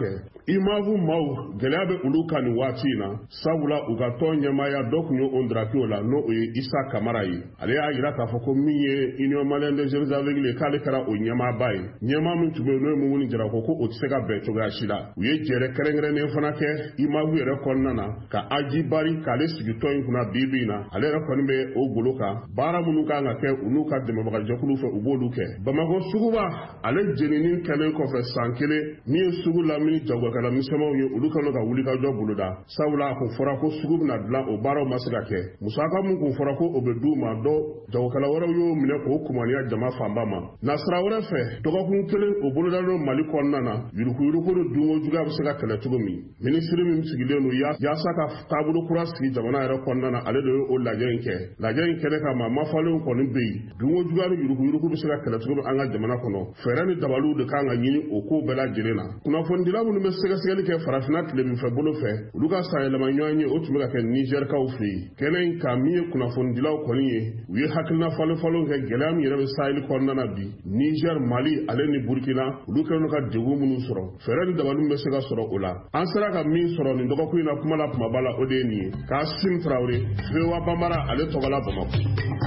kɛ imavu mau gɛlɛya bɛ olu kan nin waati in na sabula u ka tɔn ɲɛmaaya dɔ kun ye o drapeau la n'o ye Isa Kamara ye ale y'a yira k'a fɔ ko min ye Union Malienne des Jeunes Aveugles k'ale kɛra o ɲɛmaaba ye ɲɛmaa min tun bɛ yen n'o ye Mumuni Jara ko o tɛ se ka bɛn cogoya si la u ye jɛrɛ kɛrɛnkɛrɛnnen fana kɛ imavu yɛrɛ kɔnɔna na ka Aji Bari k'ale sigi tɔn in kunna bi in na ale yɛrɛ kɔni bɛ o golo kan baara minnu kan ka kɛ u n'u ka dɛmɛbagajɛkulu fɛ u b'olu kɛ Bamako suguba ale jeninin kɛlen kɔfɛ san kelen min ye sugu lamini jagokɛla misɛnmanw ye olu kan ka wuli ka jɔ boloda sabula a kun fɔra ko sugu bɛna dilan o baaraw ma se ka kɛ musaka min kun fɔra ko o bɛ d'u ma dɔ jagokɛla wɛrɛw y'o minɛ k'o kumaniya jama fanba ma nasira wɛrɛ fɛ dɔgɔkun kelen o bolodalen Mali kɔnɔna na yurukuyuruku ni dunko juguya bɛ se ka kɛlɛ cogo min minisiri min sigilen don yaasa ka taabolo kura sigi jamana yɛrɛ kɔnɔna na ale de ye o lajɛ in kɛ lajɛ in kɛlɛ kama mafalenw kɔni bɛ yen dunko juguya ni yurukuyuruku bɛ se ka kɛlɛ cogo min an ka jamana kɔnɔ fɛɛrɛ ni dabaliw de kan ka ɲini o ko bɛɛ lajɛlen na kunnafonidila minnu bɛ sɛgɛsɛgɛli kɛ farafinna tilebinfɛ bolo fɛ olu ka sanyɛlɛma ɲɔgɔn ye o tun bɛ ka kɛ Nizɛrikaw fɛ yen kɛnɛ in kan min ye kunnafonidilaw kɔni ye u ye hakilina falen-falenw kɛ gɛlɛya min yɛrɛ bɛ Sahel kɔnɔna na bi Niger Mali ale ni Burkina olu kɛlen ka degun minnu sɔrɔ fɛɛrɛ ni dabaliw bɛ se ka sɔrɔ o la an sera ka min sɔrɔ nin dɔgɔkun in na kuma la kumaba la o de ye nin ye Kasim Traoré VOA Bambara ale tɔgɔla Bamako.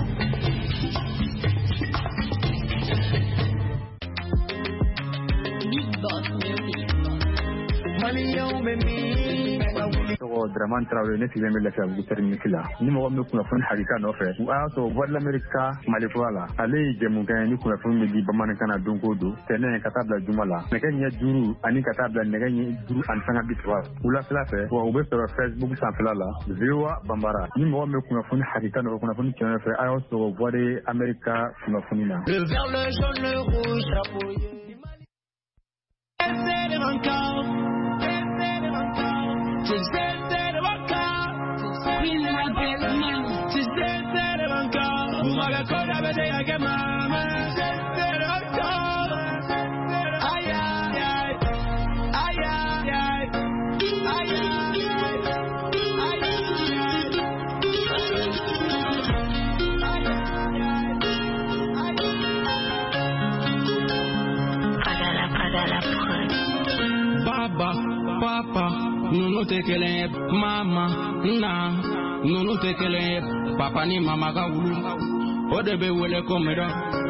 Draman Traoré ne sigilen bɛ Lafiyabugu terminus la ni mɔgɔ min kunnafoni hakika nɔfɛ o y'a sɔrɔ Voix de l'Amérique Malifura la ale ye jɛmukan ye ni kunnafoni bɛ di bamanankan na don o don tɛnɛn ka taa bila juma la nɛgɛ ɲɛ 5 ani ka taa bila nɛgɛ ɲɛ 5 ani 30 wulafɛla fɛ wa u bɛ sɔrɔ Facebook sanfɛla la VOA Bambara ni mɔgɔ min kunnafoni hakika nɔfɛ kunnafoni tiɲɛ fɛ a y'aw sɔrɔ Voix de l'Amérique kunnafoni na. Le vert, le jaune, le rouge, chapeau. Papa, nunu te kelen mama, na, nunu te kelen papa ni mama ka wulu, o de be wele ko mera,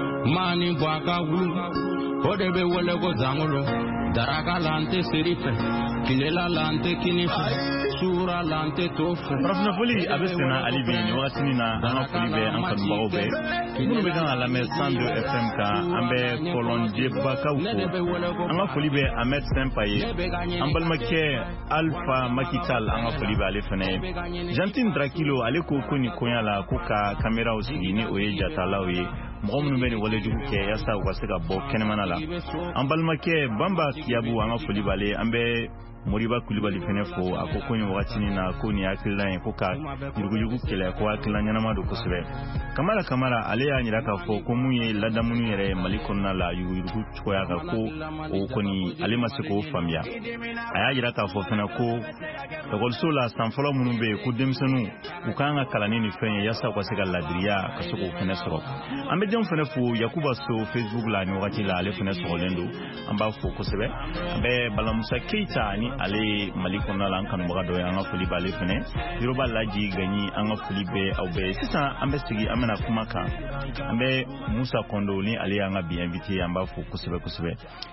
mani bwa ka wulu, o de be wele ko zangolo, daraka lante serife, kilela lante kinife. Sura lante tofu. Rafna foli abesena alibi ni wakati nina dana foli be an kan bawo be. Munu be kan alame 102 FM ka ambe kolonje bakawko. Anga foli be Ahmed Sempaye. Ambal make Alpha Makital anga foli be ale fene. Jantin Drakilo ale ko koni konya la ko ka kamera osigi ni oye jatala oye. Mɔgɔ minnu bɛ nin walejugu kɛ yasa u ka se ka bɔ kɛnɛmana la an balimakɛ Bamba Kiyabu an ka foli b'ale an bɛ Moriba Kulibali fɛnɛ fo a ko nin wagati na ko nin hakilina ye ko ka yurugujugu kɛlɛ ko hakilina ɲɛnama don kosɛbɛ Kamara ale y'a jira k'a fɔ ko mun ye ladamu yɛrɛ Mali kɔnɔna la yurugujugu cogoya kan ko o kɔni ale ma se k'o faamuya a y'a jira k'a fɔ fɛnɛ ko ekɔliso la san fɔlɔ minnu bɛ yen ko denmisɛnninw u kan ka kalanni ni fɛn ye yasa u ka se ka ladiriya ka se k'o fɛnɛ sɔrɔ an bɛ jɛn fɛnɛ fo Yakuba So Facebook la ni wagati la ale fɛnɛ sɔgɔlen don an b'a fo kosɛbɛ an bɛ Balamusa Keita ni ale Mali kɔnɔna la an kanubaga dɔ ye an ka foli b'ale fɛnɛ Yoruba Laji Gagni an ka foli bɛ aw bɛɛ sisan an bɛ sigi an bɛna kuma kan an bɛ Musa Kondo ni ale y'an ka bi invité an b'a fo kosɛbɛ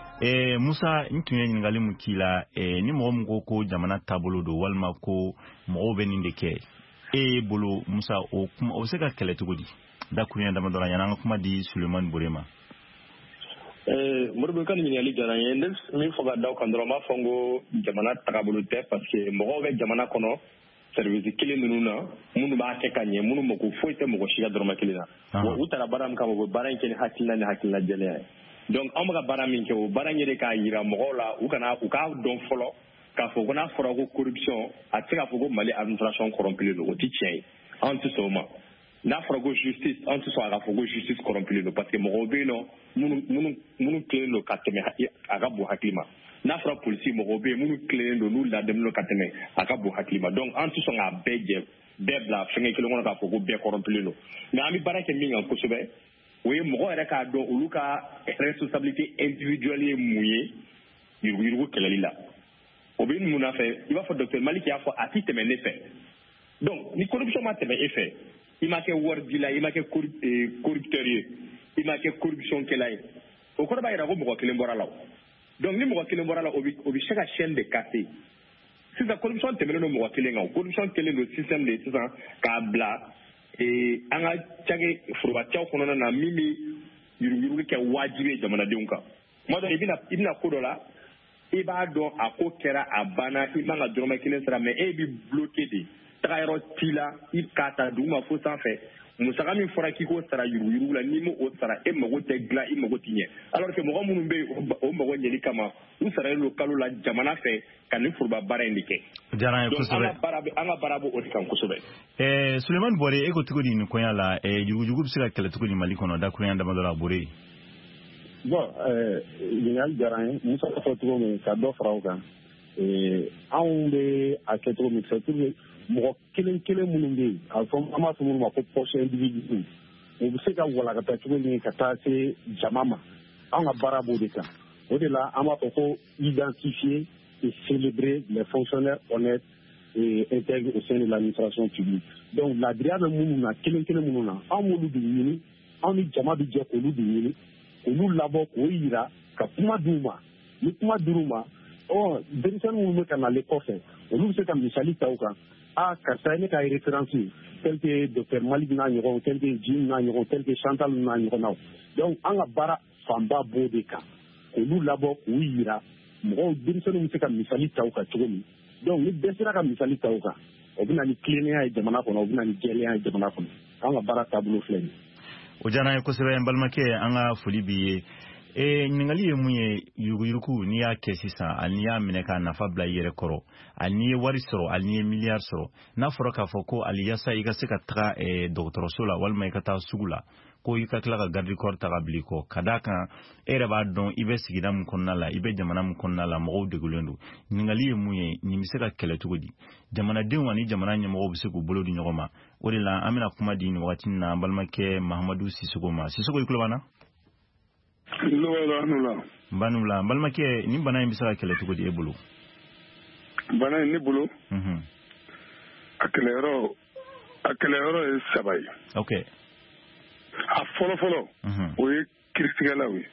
Musa n tun ye ɲininkali mun k'i la ni mɔgɔ min ko jamana taabolo don walima ko mɔgɔw bɛ nin de kɛ bolo Musa o bɛ se ka kɛlɛ cogo di dakurunya dama dɔrɔn yan an ka kuma di Sulemani Bore ma Moribo kan ɲininkali diyara n ye ne min fɔ ka da o kan dɔrɔn n b'a fɔ n ko jamana taabolo tɛ parce que mɔgɔw bɛ jamana kɔnɔ service kelen ninnu na minnu b'a kɛ ka ɲɛ minnu mako foyi tɛ mɔgɔ si ka dɔrɔmɛ kelen na wa u taara baara min kama u bɛ baara in kɛ ni hakilina ni hakilina jɛlenya ye donc an bɛ ka baara min kɛ o baara in yɛrɛ k'a jira mɔgɔw la u k'a dɔn fɔlɔ k'a fɔ ko n'a fɔra ko corruption a tɛ se k'a fɔ ko Mali administration corrompilen don o tɛ tiɲɛ ye an tɛ sɔn o ma n'a fɔra ko justice an tɛ sɔn a ka fɔ ko justice corrompilen don parce que mɔgɔw bɛ yen nɔ minnu tilen don ka tɛmɛ a ka bon hakili ma n'a fɔra polisi mɔgɔw bɛ yen minnu tilen don n'u ladaminen don ka tɛmɛ a ka bon hakili ma donc an tɛ sɔn k'a bɛɛ bila fɛngɛ kelen kɔnɔ k'a fɔ ko bɛɛ corrompilen don mais an bɛ baara kɛ min kan kosɛbɛ o ye mɔgɔ yɛrɛ k'a dɔn olu ka responsabilité individuelle ye mun ye yurugu kɛlɛli la o bɛ mun na fɛ i b'a fɔ docteur Malik y'a fɔ a ti tɛmɛ ne fɛ donc ni corruption ma tɛmɛ e fɛ i ma kɛ waridila i ma kɛ corrupteur ye i ma kɛ corruption kɛla ye o kɔrɔ b'a yira ko mɔgɔ kelen bɔra la donc ni mɔgɔ kelen bɔra la o bɛ se ka chaîne de casser sisan corruption tɛmɛnen don mɔgɔ kelen kan corruption kɛlen don système de sisan k'a bila an ka cakɛ forobacɛw kɔnɔna na min bɛ yuruguyurugu kɛ wajibi ye jamanadenw kan tuma dɔ i bɛna ko dɔ la i b'a dɔn a ko kɛra a banna i man ka dɔrɔmɛ kelen sara mais e bɛ bloqué de taga yɔrɔ t'i la i k'a ta duguma fo sanfɛ musaka min fɔra k'i k'o sara yuruguyurugu la n'i m'o sara e mago tɛ dilan i mago tɛ ɲɛ alors que mɔgɔ minnu bɛ yen o mago ɲɛli kama u saralen don kalo la jamana fɛ ka nin foroba baara in de kɛ donc an ka baara b'o de kan kosɛbɛ. Sulemani Bɔre e ko cogo di nin kɔɲa la yuruguyurugu bɛ se ka kɛlɛ cogo di Mali kɔnɔ dakuruɲa damadɔ la Bɔre. Bon ɲininkali diyara n ye Musa y'a fɔ cogo min ka dɔ fara o kan anw bɛ a kɛ cogo min c'est pour que mɔgɔ kelen kelen minnu bɛ yen a fɔ an b'a fɔ minnu ma ko poche individu o bɛ se ka walakata cogo min ka taa se jama ma anw ka baara b'o de kan o de la an b'a fɔ ko identifier et célébrer les fonctionnaires honnêtes et intègres au sein de l'administration publique donc ladiriya bɛ minnu na kelen kelen minnu na anw m'olu de ɲini anw ni jama bɛ jɛ k'olu de ɲini k'olu labɔ k'o yira ka kuma d'u ma ni kuma dir'u ma denmisɛnnin minnu bɛ ka nalen kɔfɛ olu bɛ se ka misali ta u kan karisa ye ne ka référence ye tel que docteur Malik n'a ɲɔgɔn tel que Jim n'a ɲɔgɔn tel que Chantal n'a ɲɔgɔnnaw donc an ka baara fanba b'o de kan k'olu labɔ k'u yira mɔgɔw denmisɛnninw bɛ se ka misali ta u kan cogo min donc ni bɛɛ sera ka misali ta u kan o bɛ na ni tilennenya ye jamana kɔnɔ o bɛ na ni jɛlenya ye jamana kɔnɔ an ka baara taabolo filɛ nin ye. O diyara n ye kosɛbɛ n balimakɛ an ka foli b'i ye. Ɲininkali ye mun ye yuruguyurugu n'i y'a kɛ sisan ani n'i y'a minɛ k'a nafa bila i yɛrɛ kɔrɔ ani n'i ye wari sɔrɔ ani n'i ye miliyari sɔrɔ n'a fɔra k'a fɔ ko ali yaasa i ka se ka taga dɔgɔtɔrɔso la walima i ka taa sugu la ko i ka tila ka garde corps ta ka bila i kɔ ka d'a kan e yɛrɛ b'a dɔn i bɛ sigida min kɔnɔna la i bɛ jamana min kɔnɔna la mɔgɔw degulen don ɲininkali ye mun ye nin bɛ se ka kɛlɛ cogo di jamanadenw ani jamana ɲɛmɔgɔw bɛ se k'u bolo di ɲɔgɔn ma o de la an bɛna kuma di nin wagati na an balimakɛ Mahamadu Sisoko ma Sisoko i tulo b'an na. Banula balimakɛ nin bana in bɛ se ka kɛlɛ cogo di e bolo. Bana in ne bolo a kɛlɛyɔrɔ ye saba ye. Okay. A fɔlɔfɔlɔ o ye kiiritigɛlaw ye.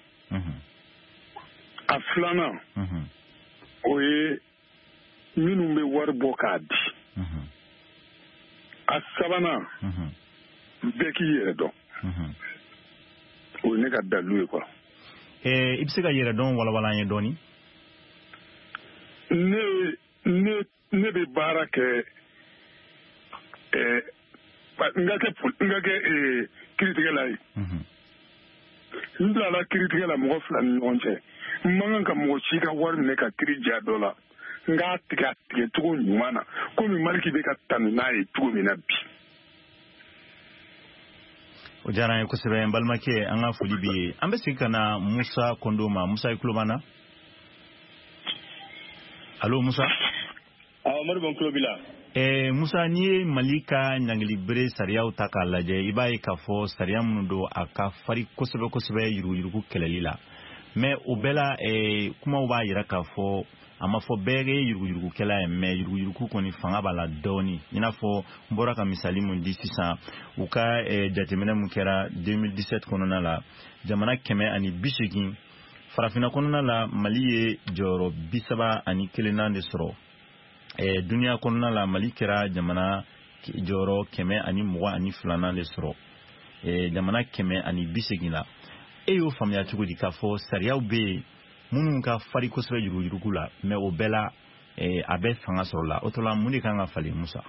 A filanan o ye minnu bɛ wari bɔ k'a di. A sabanan bɛɛ k'i yɛrɛ dɔn. O ye ne ka dalu ye quoi. I bɛ se ka yɛrɛ dɔn walawala an ye dɔɔni. Ne bɛ baara kɛ n ka kɛ kiiritigɛla ye. N bilala kiiritigɛ la mɔgɔ fila ni ɲɔgɔn cɛ n man kan ka mɔgɔ si ka wari minɛ ka kiiri ja dɔ la n k'a tigɛ cogo ɲuman na komi Maliki bɛ ka tanu n'a ye cogo min na bi. O diyara n ye kosɛbɛ n balimakɛ an ka foli b'i ye an bɛ segin ka na Musa Kondo ma Musa i tulo b'an na. Allo Musa. Awɔ Modibo n tulo b'i la. Musa n'i ye Mali ka ɲangilibere sariyaw ta k'a lajɛ i b'a ye k'a fɔ sariya minnu don a ka fari kosɛbɛ kosɛbɛ yuruguyurugu kɛlɛli la mais o bɛɛ la kumaw b'a jira k'a fɔ a ma fɔ bɛɛ ye yuruguyurugukɛla ye mais yuruguyurugu kɔni fanga b'a la dɔɔni i n'a fɔ n bɔra ka misali mun di sisan u ka jateminɛ mun kɛra 2017 kɔnɔna la jamana 180 farafinna kɔnɔna la Mali ye jɔyɔrɔ 31 de sɔrɔ duniya kɔnɔna la Mali kɛra jamana jɔyɔrɔ 122 de sɔrɔ jamana 180 la e y'o faamuya cogo di k'a fɔ sariyaw bɛ yen minnu ka fari kosɛbɛ yuruguyurugu la mais o bɛɛ la a bɛ fanga sɔrɔ la o to la mun de kan ka falen Musa.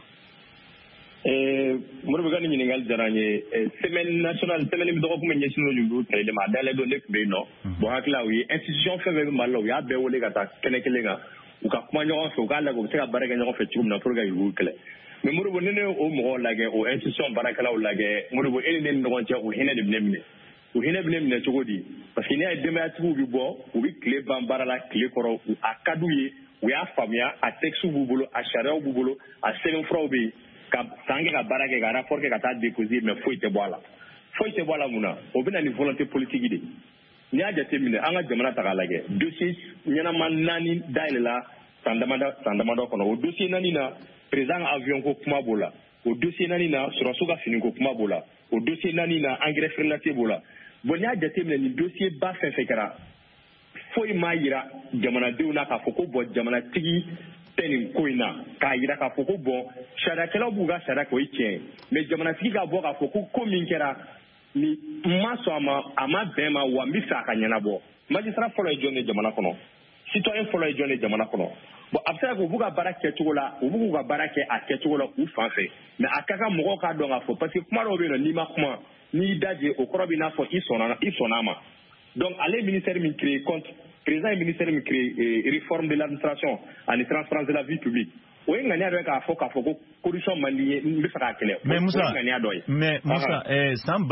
Modibo ka nin ɲininkali diyara n ye semaine nationale semaine dɔgɔkun bɛ ɲɛsin yuruguyurugu kɛlɛli ma a dayɛlɛ don ne tun bɛ yen nɔ bon hakili la u ye institution fɛn fɛn bɛ Mali la u y'a bɛɛ wele ka taa kɛnɛ kelen kan u ka kuma ɲɔgɔn fɛ u k'a lajɛ u bɛ se ka baara kɛ ɲɔgɔn fɛ cogo min na pour que ka yuruguyurugu kɛlɛ mais Modibo ne o mɔgɔw lajɛ o institution baarakɛlaw lajɛ Modibo e ni ne ni ɲɔgɔn cɛ o hinɛ de bɛ ne minɛ. U hinɛ bɛ ne minɛ cogo di parce que n'i y'a ye denbayatigiw bɛ bɔ u bɛ tile ban baara la tile kɔrɔ a ka d'u ye u y'a faamuya a texte b'u bolo a sariyaw b'u bolo a sɛbɛnfuraw bɛ yen ka san kɛ ka baara kɛ ka rapport kɛ ka taa déposer mais foyi tɛ bɔ a la foyi tɛ bɔ a la mun na o bɛ na ni volonté politique de n'i y'a jateminɛ an ka jamana ta k'a lajɛ dossier ɲɛnama 4 dayɛlɛla san damadɔ kɔnɔ o dossier naani na président avion ko kuma b'o la o dossier naani na sɔrɔso ka fini ko kuma b'o la o dossier naani na engrais fertilité b'o la bon n'i y'a jateminɛ nin dossier ba fɛn fɛn kɛra foyi m'a yira jamanadenw na k'a fɔ ko bon jamanatigi tɛ nin ko in na k'a yira k'a fɔ ko bon sariyakɛlaw b'u ka sariya kɛ o ye tiɲɛ mais jamanatigi ka bɔ k'a fɔ ko min kɛra ni ma sɔn a ma bɛn ma wa n bɛ fɛ a ka ɲɛnabɔ magistrat fɔlɔ ye jɔn ye jamana kɔnɔ citoyen fɔlɔ ye jɔn ye jamana kɔnɔ bon a bɛ se ka kɛ u b'u ka baara kɛcogo la u b'u ka baara kɛ a kɛcogo la u fan fɛ mais a ka kan mɔgɔw k'a dɔn k'a fɔ parce que kuma dɔw bɛ yen nɔ n'i ma kuma n'i y'i da je o kɔrɔ b'i n'a fɔ i sɔnna a ma donc ale ye ministère min créé compte président ye ministère min créé réforme de l'administration ani transparence de la vie publique o ye ŋaniya dɔ ye k'a fɔ ko corruption man di ye n bɛ fɛ k'a kɛlɛ mais Musa o ye ŋaniya dɔ ye mais Musa san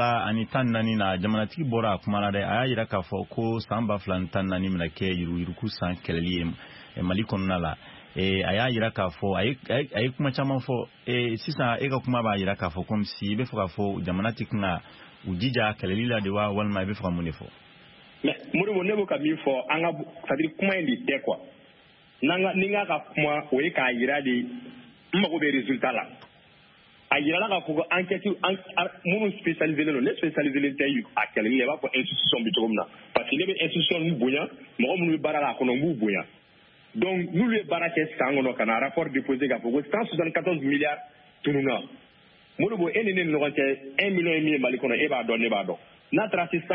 2014 na jamanatigi bɔra a kuma na dɛ a y'a yira k'a fɔ ko san 2014 bɛna kɛ yuruguyurugu san kɛlɛli ye Mali kɔnɔna la a y'a yira k'a fɔ a ye kuma caman fɔ sisan e ka kuma b'a yira k'a fɔ comme si i bɛ fɛ k'a fɔ jamana tɛ kan u jija kɛlɛli la de wa walima i bɛ fɛ ka mun de fɔ mais Modibo ne bɛ ka min fɔ an ka c'est-à-dire kuma in de tɛ quoi ni n ka kuma o ye k'a yira de n mago bɛ résultat la a yirala k'a fɔ ko enquête minnu spécialisé don ne spécialisé tɛ a kɛlɛli la i b'a fɔ institution bɛ cogo min na parce que ne bɛ institution ninnu bonya mɔgɔ minnu bɛ baara la a kɔnɔ n b'u bonya donc n'olu ye baara kɛ san kɔnɔ ka na rapport déposé k'a fɔ ko 174 milliards tununna Modibo e ni ne ni ɲɔgɔn cɛ 1 million ye min ye Mali kɔnɔ e b'a dɔn ne b'a dɔn n'a taara se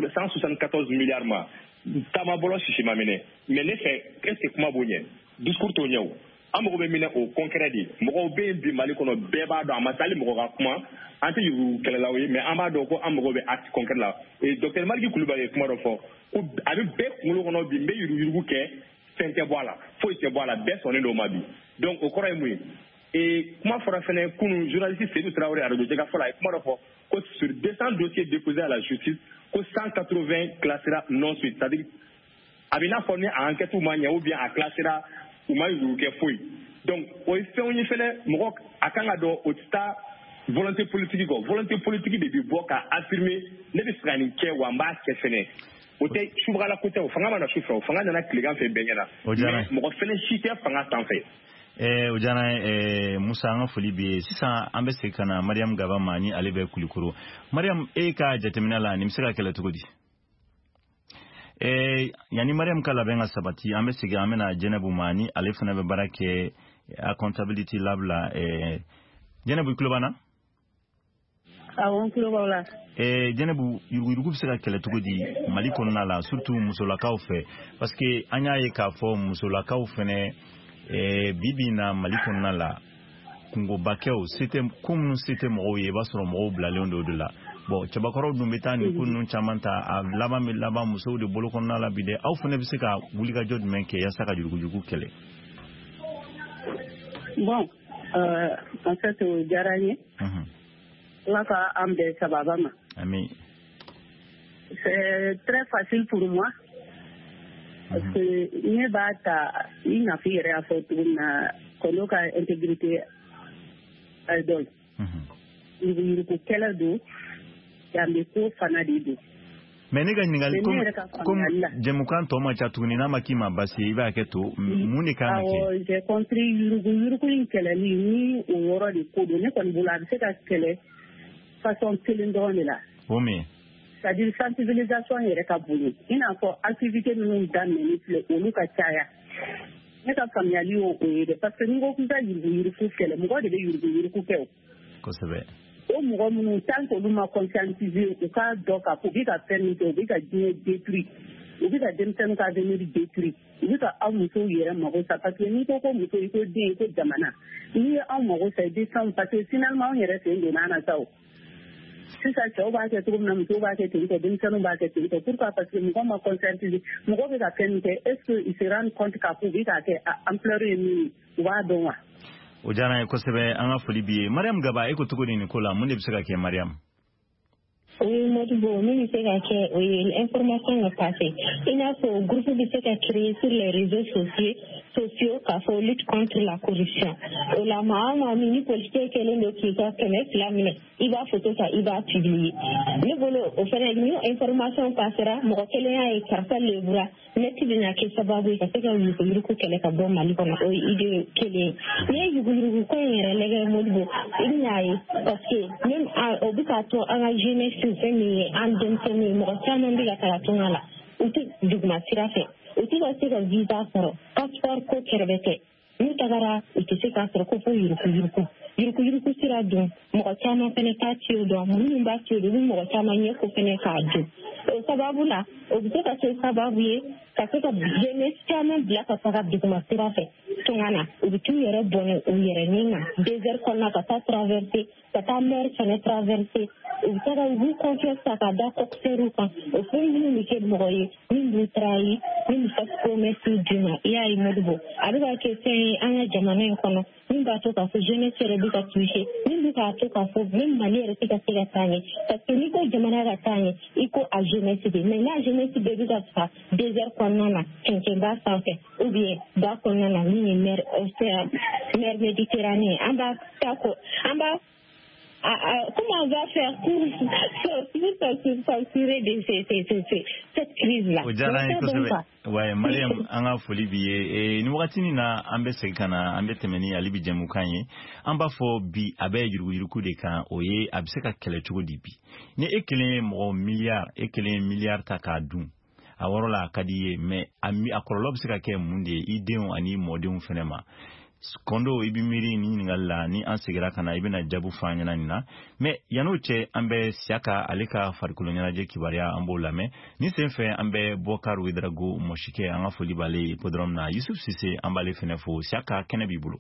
174 milliards ma taama bɔlɔ sisi ma minɛ mais ne fɛ est ce que kuma b'o ɲɛ discours t'o ɲɛ o an mago bɛ minɛ o concret de mɔgɔw bɛ yen bi Mali kɔnɔ bɛɛ b'a dɔn a ma taa hali mɔgɔ ka kuma an tɛ yurugu kɛlɛlaw ye mais an b'a dɔn ko an mago bɛ acte concret la docteur Maliki Kulibali ye kuma dɔ fɔ ko a bɛ bɛɛ kunkolo kɔnɔ bi n bɛ yuruguyurugu kɛ fɛn tɛ bɔ a la foyi tɛ bɔ a la bɛɛ sɔnnen don ma bi donc o kɔrɔ ye mun ye kuma fɔra fɛnɛ kunun journaliste Seydou Traoré radio Jɛka fɔlɔ a ye kuma dɔ fɔ ko sur 200 dossiers déposés à la justice ko 180 classera non suite c'est-à-dire a bɛ n'a fɔ ni a enquête ma ɲɛ ou bien a classera u ma yurugu kɛ foyi donc o ye fɛnw ye fɛnɛ mɔgɔ a kan ka dɔn o tɛ taa volonté politique kɔ volonté politique de bɛ bɔ ka affirmer ne bɛ fɛ ka nin kɛ wa n b'a kɛ fɛnɛ o tɛ subagala ko tɛ o fanga mana su fɛ o fanga nana tilegan fɛ bɛɛ ɲɛna mais mɔgɔ fɛnɛ si tɛ fanga sanfɛ o diyara Musa an ka foli bɛ yen sisan an bɛ segin ka na Mariam Gaba ma ni ale bɛ Kulikoro Mariam e ka jateminɛ la nin bɛ se ka kɛlɛ cogo di yani Mariam ka labɛn ka sabati an bɛ segin an bɛna Jɛnɛbu ma ni ale fana bɛ baara kɛ accountability lab la Jɛnɛbu i tulo b'an na awɔ n tulo b'aw la Jɛnɛbu yuruguyurugu bɛ se ka kɛlɛ cogo di Mali kɔnɔna la surtout musolakaw fɛ parce que an y'a ye k'a fɔ musolakaw fɛnɛ bibi na Mali kɔnɔna la kungobakɛw ko minnu se tɛ mɔgɔw ye i b'a sɔrɔ mɔgɔw bilalen don o de la bon cɛbakɔrɔw dun bɛ taa nin ko ninnu caman ta a laban bɛ laban musow de bolo kɔnɔna la bi dɛ aw fana bɛ se ka wulikajɔ jumɛn kɛ yaasa ka yuruguyurugu kɛlɛ bon en fait o diyara n ye Ala ka an bɛn sababa ma amin c'est très facile pour moi parce que ne b'a ta i n'a fɔ i yɛrɛ y'a fɔ cogo min na kɔnɔ ka intégrité dɔn yuruguyurugu kɛlɛ don danbe ko fana de don mais ne ka ɲininkali comme jɛmukan tɔ ma ca tuguni n'a ma k'i ma basi i b'a kɛ to mun de kan ka kɛ j'ai compris yuruguyurugu in kɛlɛli ni o yɔrɔ de ko don ne kɔni bolo a bɛ se ka kɛlɛ façon kelen dɔrɔn de la o min c'est-à-dire sensibilisation yɛrɛ ka bonye i n'a fɔ activité minnu daminɛni filɛ olu ka caya ne ka faamuyali y'o ye dɛ parce que ni ko k'i ka yuruguyurugu kɛlɛ mɔgɔ de bɛ yuruguyurugu kɛ o kosɛbɛ o mɔgɔ minnu tant que olu ma conscientiser u k'a dɔn k'a fɔ u bɛ ka fɛn min kɛ u bɛ ka diɲɛ détruire u bɛ ka denmisɛnninw ka avenir détruire u bɛ ka aw musow yɛrɛ mago sa parce que n'i ko ko muso i ko den i ko jamana n'i ye aw mago sa i bɛ fɛnw parce que finalement anw yɛrɛ sen donna an na sa o sisan cɛw b'a kɛ cogo min na musow b'a kɛ ten tɔ denmisɛnninw b'a kɛ ten tɔ pourquoi parce que mɔgɔ ma conscientiser mɔgɔ bɛ ka fɛn min kɛ est ce que ils se rendent compte k'a fɔ u bɛ k'a kɛ ampleur ye min ye u b'a dɔn wa o diyara n ye kosɛbɛ an ka foli b'i ye Mariam Gaba e ko cogo di nin ko la mun de bɛ se ka kɛ Mariam Oui, Modibo, nous c'est que l'information est passée. Il y a un groupe qui s'est créé sur les réseaux sociaux qui faut lutte contre la corruption. La maman mini politique qui est le qui il va photo ça, il va publier. Le bolo au fait une information passera, mon quelqu'un est cartel le bras, mais tu viens que ça va vous parce que vous le coup qu'elle est bon mali comme idée qu'elle mais vous quand il est le Modibo il y a parce que même au bout à toi à la jeunesse famille en demi mon chama ndiga karatuna la uti dugma sirafe uti ba sira visa soro passeport ko kerbete ni tagara uti se ka soro ko fo yuruku sira dum mo chama pene ka tiyo do mun ba tiyo do mo chama nye ko pene ka du sababu la uti ka se sababu ye ka se ka jeunesse chama black ka dugma sirafe tungana uti yere bonne u yere ninga desert konna ka traverser ta mer fene traverser utara ubu confiance ka da ko seruka o funi ni ke moye ni trai ni fasko mesu dina ya i modbo aduga ke sai an jamana kono ni ba to ka fu jeunesse rebi ka tuche ni ba to ka fu même manière que ka tega tanye parce que ni ko jamana ga tanye iko a jeunesse de mais la jeunesse de biga fa désert konana kenke ba sa fait ou bien ba konana ni mer océan mer Méditerranée amba tako amba comment on va faire pour s'assurer de cette crise-là? Ouais, Mariam, anga foli biye ni wakati ni na ambe sekana ambe temeni alibi jemu kanye amba fo bi abe yuruku de kan oye abiseka kele chugo dibi ni ekele mo milliard taka dun aworola kadiye me ami akololo biseka ke munde ideon ani modern fenema kondo ibimiri ni ngalla ni ansigira kana ibina jabu fanyana nina me yanoche ambe siaka alika farikulonya je kibaria ambola me ni senfe ambe Bokar Widrago moshike anga foli bale podrom na Yusuf Sise ambale fenefo siaka kenebi bulu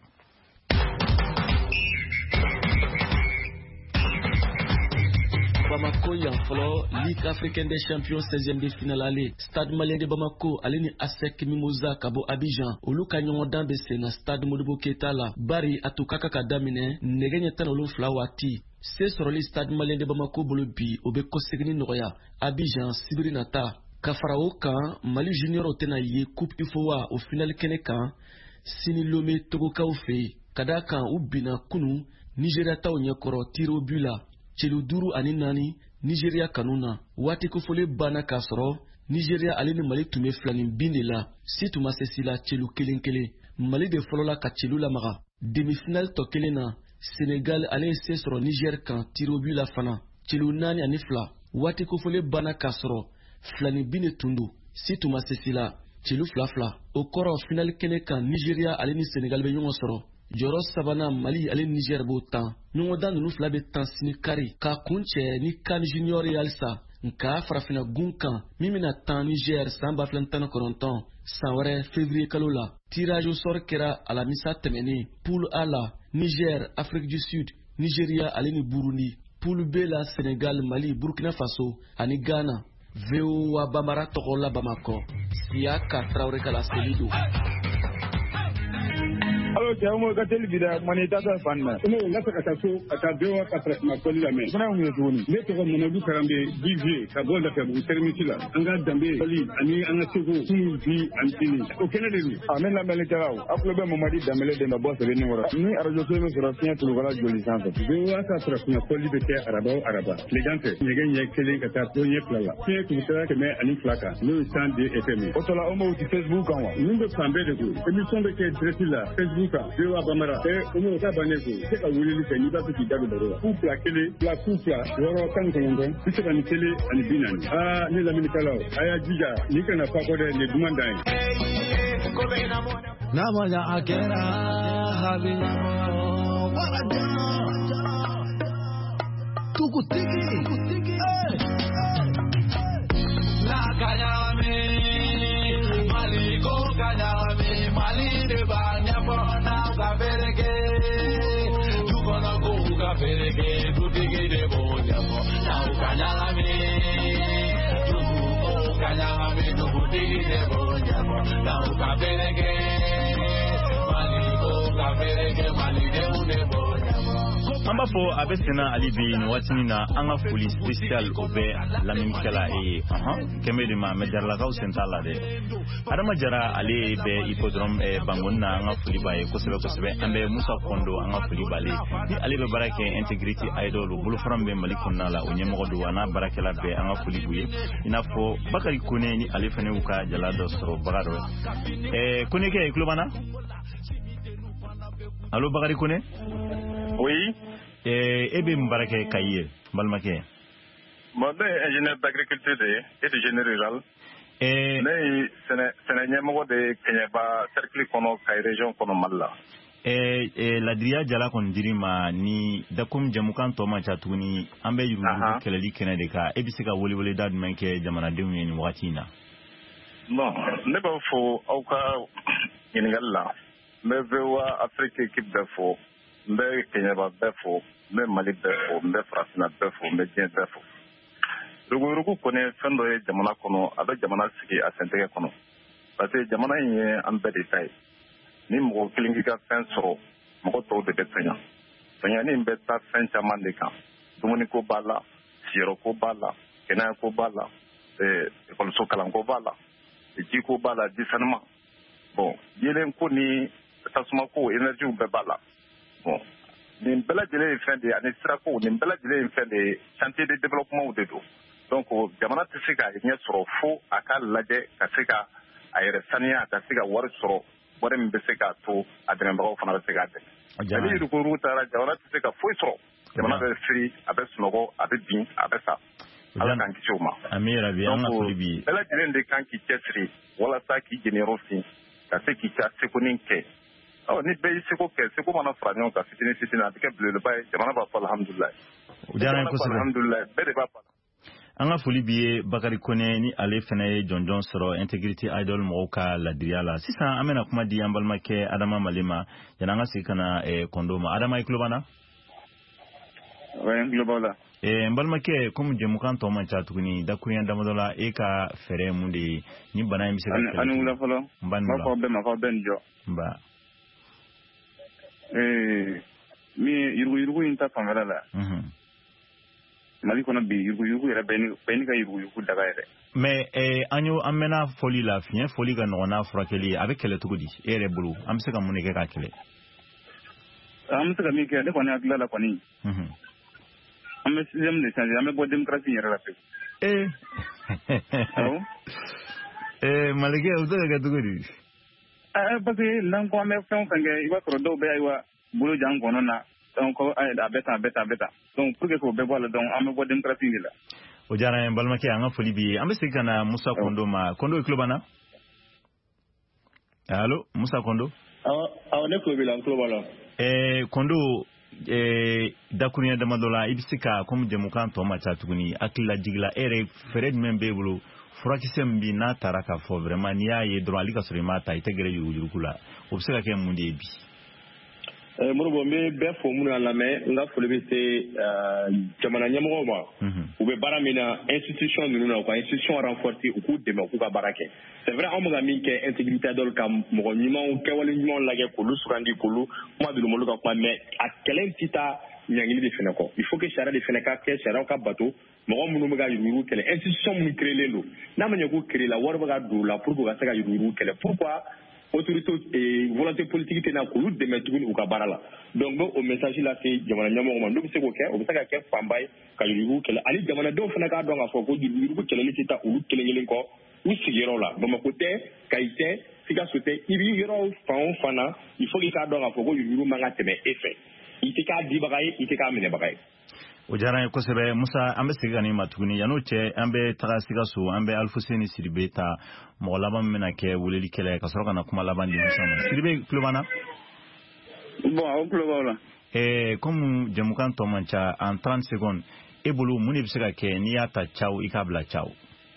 Bamako Yanfolo, Ligue africaine des champions 16e de finale aller. Stade malien de Bamako, Aleni Asek Mimosa Kabo Abidjan. Oluka Nyondan Bese na Stade Modibo Keita la. Bari Atukaka Kadamine, Negenye Tanolo Flawati. C'est sur le Stade malien de Bamako Bolobi, Obeko Segni Noya, Abidjan, Sibiri Nata. Kafarao Kan, Mali Junior Otenaye, Coupe Ifowa, au final Kenekan. Sini Lome Togoka Ofe, Kadakan Ubina Kunu, Nigeria Taonya Koro Tiro Bula. Chelu duru ani nani Nigeria kanuna wati ko fole bana kasro Nigeria alini Mali tume flani binde la si tuma sesila chelu kelenkele Mali de folola ka chelu la maga demi-finale to kelena Sénégal ale sesro Niger kan tirobu la fana chelu nani ani fla wati ko fole bana kasro flani binde tundu si tuma sesila chelu fla okoro final kene kan Nigeria alini Sénégal be yongo soro Joro Sabana Mali ale Niger botan nyongo dan nu fla be tansini kari ka kunche ni kan junior yalsa nka farafina gunkan mimina tan Niger samba flantana koronton sanware février kalola tirage au sort kera ala misa temeni poule ala Niger Afrique du Sud Nigeria ale ni Burundi poule B la Sénégal Mali Burkina Faso ani Ghana veo wa Bamara tokola Bamako siaka Traoré kala selido. Alors, c'est un mot de télévision, manitata fanna. Nous, on a fait à deux heures après ma collègue la main. On a eu tourné. Mais tu vois, mon abou karambe, divier, ça va faire vous terminer là. On a dambé, ani, on a toujours, tout vie, antini. Au Canada, amène la malétara. Après le moment, dit d'amener de la bosse et les numéros. Ni à rajouter sur la sienne pour le voilà de licence. Je vois ça après ma collègue de terre araba. Les gens, les gars, il y a quelqu'un qui a tourné là. C'est tout ça que met ani flaka. Nous, stand de FM. Autola, on m'a dit Facebook en moi. Nous, de Sambé de vous. Émission de quel dressé là. Facebook. Je vois Bamara. Comment ça va naître? C'est qu'à vous les laisser, il va se quitter de l'eau. Couple la clé, la couple la, l'euro quand on est, puis c'est la télé, elle est binane. Ah, ni la minicalo, aya dija, ni qu'on n'a pas codé les demandes. Namanya akera, habina, waraja, tukutiki, la kanyame, maliko kanyame, mali de banya. Berege, you gonna go berege, to dig the bone. Now, Kanami, you go Kanami, to dig the bone. Now, Berege, Mali go berege, Mali de Bone. b'a fɔ a bɛ senna ali bi nin waatini na an ka foli spécial o bɛ lamɛnnikɛla kɛmɛ de ma mais jaralakaw sen t'a la dɛ adama jara ale bɛ hippodrome bangoni na an ka foli b'a ye kosɛbɛ kosɛbɛ an bɛ musa kondo an ka foli b'ale ni ale bɛ baara kɛ integrity idol bolofara min bɛ mali kɔnɔna la o ɲɛmɔgɔ don a n'a baarakɛla bɛɛ an ka foli b'u ye i n'a fɔ bakari kone ni ale fana y'u ka jala dɔ sɔrɔ baga dɔ konekɛ i tulo b'an na allo bakari kone oui e bɛ mun baara kɛ kayi ye balimakɛ bon ne ye ingénieur d'agriculture de ye et de génie rural ne ye sɛnɛ ɲɛmɔgɔ de kɛɲɛba cercle kɔnɔ kayi région kɔnɔ mali la ladiriya jala kɔni dir'i ma ni dakomi jamukan tɔ man ca tuguni an bɛ yurugu kɛlɛli kɛnɛ de kan e bɛ se ka weleweleda jumɛn kɛ jamanadenw ye nin wagati in na bon ne b'a fɔ aw ka ɲininkali la n bɛ VOA Afrique équipe bɛɛ fɔ n bɛ kɛɲɛba bɛɛ fɔ n bɛ mali bɛɛ fɔ n bɛ farafinna bɛɛ fɔ n bɛ diɲɛ bɛɛ fɔ yurugu kɔni fɛn dɔ ye jamana kɔnɔ a bɛ jamana sigi a sɛntɛgɛ kɔnɔ parce que jamana in ye an bɛɛ de ta ye ni mɔgɔ kelen k'i ka fɛn sɔrɔ mɔgɔ tɔw de bɛ fɛɲa fɛɲani bɛ taa fɛn caman de kan dumuniko b'a la siyɔrɔko b'a la kɛnɛyako b'a la ekɔliso kalanko b'a la jiko b'a la discernement bon yelenko ni tasumako énergie bɛɛ b'a la bon nin bɛɛ lajɛlen ye fɛn de ye ani sirako nin bɛɛ lajɛlen ye fɛn de ye chantier de développement de don donc jamana tɛ se ka ɲɛ sɔrɔ fo a ka lajɛ ka se ka a yɛrɛ saniya a ka se ka wari sɔrɔ wari min bɛ se k'a to a dɛmɛbagaw fana bɛ se k'a dɛmɛ ni yurugu taara jamana tɛ se ka foyi sɔrɔ jamana bɛ firi a bɛ sunɔgɔ a bɛ bin a bɛ sa ala k'an kisi o ma donc bɛɛ lajɛlen de kan k'i cɛsiri walasa k'i jeniyɔrɔ fin ka se k'i ka sekonin kɛ ni bɛɛ y'i seko kɛ seko mana fara ɲɔgɔn kan fitini fitini a bɛ kɛ belebeleba ye jamana b'a fɔ alhamdulilayi bɛɛ de b'a fɔ an ka foli b'i ye bakari kone ni ale fana ye jɔnjɔn sɔrɔ integrity idol mɔgɔw ka ladiriya la sisan an bɛna kuma di an balimakɛ adama male ma yanni an ka segin ka na kɔndo ma adama i tulo b'an na n tulo b'aw la n balimakɛ komi jɛmukan tɔ man ca tuguni dakuruɲɛ damadɔ la e ka fɛɛrɛ mun de ye ni bana in bɛ se ka kɛlɛ ani wula fɔlɔ n b'a fɔ bɛɛ ma fɔ bɛɛ ni jɔ nba min yuruguyurugu in ta fanfɛla la mali kɔnɔ bi yuruguyurugu yɛrɛ bɛɛ ni ka yuruguyurugu daga yɛrɛ mais an mɛnna fɔli la fiɲɛ fɔli ka nɔgɔn n'a furakɛli ye a bɛ kɛlɛ cogo di e yɛrɛ bolo an bɛ se ka mun de kɛ k'a kɛlɛ an bɛ se ka min kɛ ne kɔni hakili la kɔni an bɛ système de changer an bɛ bɔ démocratie yɛrɛ la pewu malikɛ o bɛ se ka kɛ cogo di parce que n'an ko an bɛ fɛn o fɛn kɛ i b'a sɔrɔ dɔw bɛ ayiwa bolo jan kɔnɔ na donc a bɛ tan donc pour que k'o bɛɛ bɔ a la donc an bɛ bɔ démocratie de la o diyara n ye balimakɛ an ka foli b'i ye an bɛ segin ka na musa kondo ma kondo i tulo b'an na allo musa kondo awɔ ne tulo b'i la n tulo b'a la kondo dakuruɲɛ damadɔ la i bɛ se ka komi jɛmukan tɔ ma ca tuguni hakilila jigila e yɛrɛ fɛɛrɛ jumɛn b'e bolo furakisɛ min bi n'a taara k'a fɔ vraiment n'i y'a ye dɔrɔn ale ka sɔrɔ i m'a ta i tɛ gɛrɛ yuruguyurugu la o bɛ se ka kɛ mun de ye bi Moribo n bɛ bɛɛ fo minnu y'a lamɛn n ka foli bɛ se jamana ɲɛmɔgɔw ma u bɛ baara min na institution ninnu na u ka institution renforcer u k'u dɛmɛ u k'u ka baara kɛ c'est vrai anw bɛ ka min kɛ integrité dɔw ka mɔgɔ ɲumanw kɛwale ɲumanw lajɛ k'olu sugandi k'olu kuma dogo olu ka kuma mais a kɛlɛ tɛ taa ɲangili de fana kɔ il faut que sariya de fana ka kɛ sariyaw ka bato mɔgɔ minnu bɛ ka yuruguyurugu kɛlɛ institution minnu créelen don n'a ma ɲɛ k'u créer la wari bɛ ka don u la pour que u ka se ka yuruguyurugu kɛlɛ pourquoi autorité volonté politique tɛ na k'olu dɛmɛ tuguni u ka baara la donc n bɛ o message lase jamana ɲɛmɔgɔw ma n'u bɛ se k'o kɛ o bɛ se ka kɛ fanba ye ka yuruguyurugu kɛlɛ ani jamanadenw fana k'a dɔn k'a fɔ ko yuruguyurugu kɛlɛli tɛ taa olu kelen kelen kɔ u sigiyɔrɔ la Bamako tɛ Kayi tɛ Sikaso tɛ i b'i yɔrɔ fan o fan na il faut que i k'a dɔn k'a fɔ ko yuruguyurugu man ka tɛmɛ e fɛ i tɛ k'a dibaga ye i tɛ k'a minɛbaga ye. o diyara n ye kosɛbɛ musa an bɛ segin ka nin ma tuguni yan'o cɛ an bɛ taga Sikaso an bɛ Alfuseni Sidibe ta mɔgɔ laban min bɛna kɛ weleli kɛlɛ ye ka sɔrɔ ka na kuma laban di musa ma Sidibe tulo b'an na. bon aw tulo b'aw la. comme jɛmukan tɔ man ca en 30 secondes e bolo mun de bɛ se ka kɛ n'i y'a ta caw i k'a bila caw.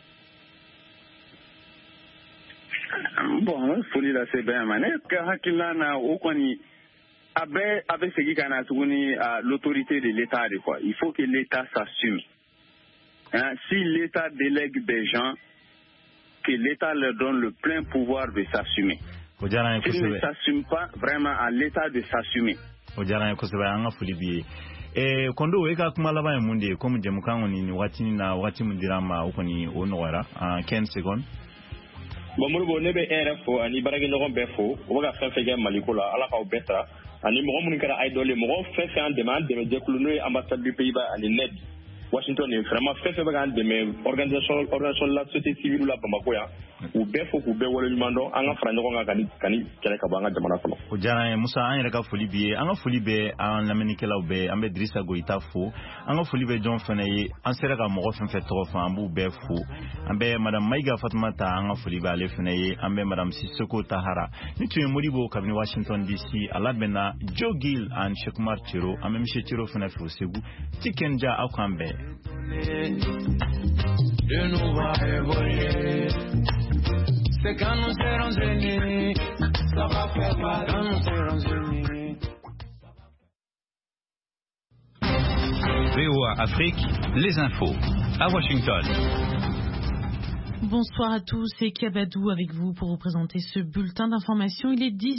bon an bɛ foli lase bɛɛ ma ne ka hakilina na o kɔni a bɛ segin ka na tuguni l'autorité de l'État de quoi il faut que l'État s'assume si l'État délègue des gens que l'État leur donne le plein pouvoir de s'assumer. S'il ne s'assume pas vraiment à l'État de s'assumer. o jara ko seba anga fuli bi kondo we ka kuma laba munde ko mu jemu kan ni watini na wati mundirama o koni o no wara 15 secondes Bomuru bo nebe RFO ani baragi no be fo o ga fa fege maliko la ala ka o betra ani mo mun kara idole mo fe fe en demande de décliner ambassade du pays ani ned Washington est vraiment fait de organisation la société civile la Bamako ya ou befo ku be wala mando anga franya ko ngani kele ka banga jamana kono o jara Musa an reka foli bi anga foli be an laminike law be ambe Drissa Goita fo anga foli be John Fanaye an sera ka mo fen fe to fa ambu be fo ambe madame Maiga Fatmata anga foli be ale Fanaye ambe madame Sissoko Tahara ni tu Modibo kabini Washington DC ala bena Joe Gill and Shekumar Chiro ambe Michel Chiro Fana fo segu tikenja akambe de nous va évoluer. C'est quand nous serons unis, ça va faire mal quand nous serons unis. VOA Afrique, les infos à Washington. Bonsoir à tous, c'est Kiabadou avec vous pour vous présenter ce bulletin d'information. Il est 10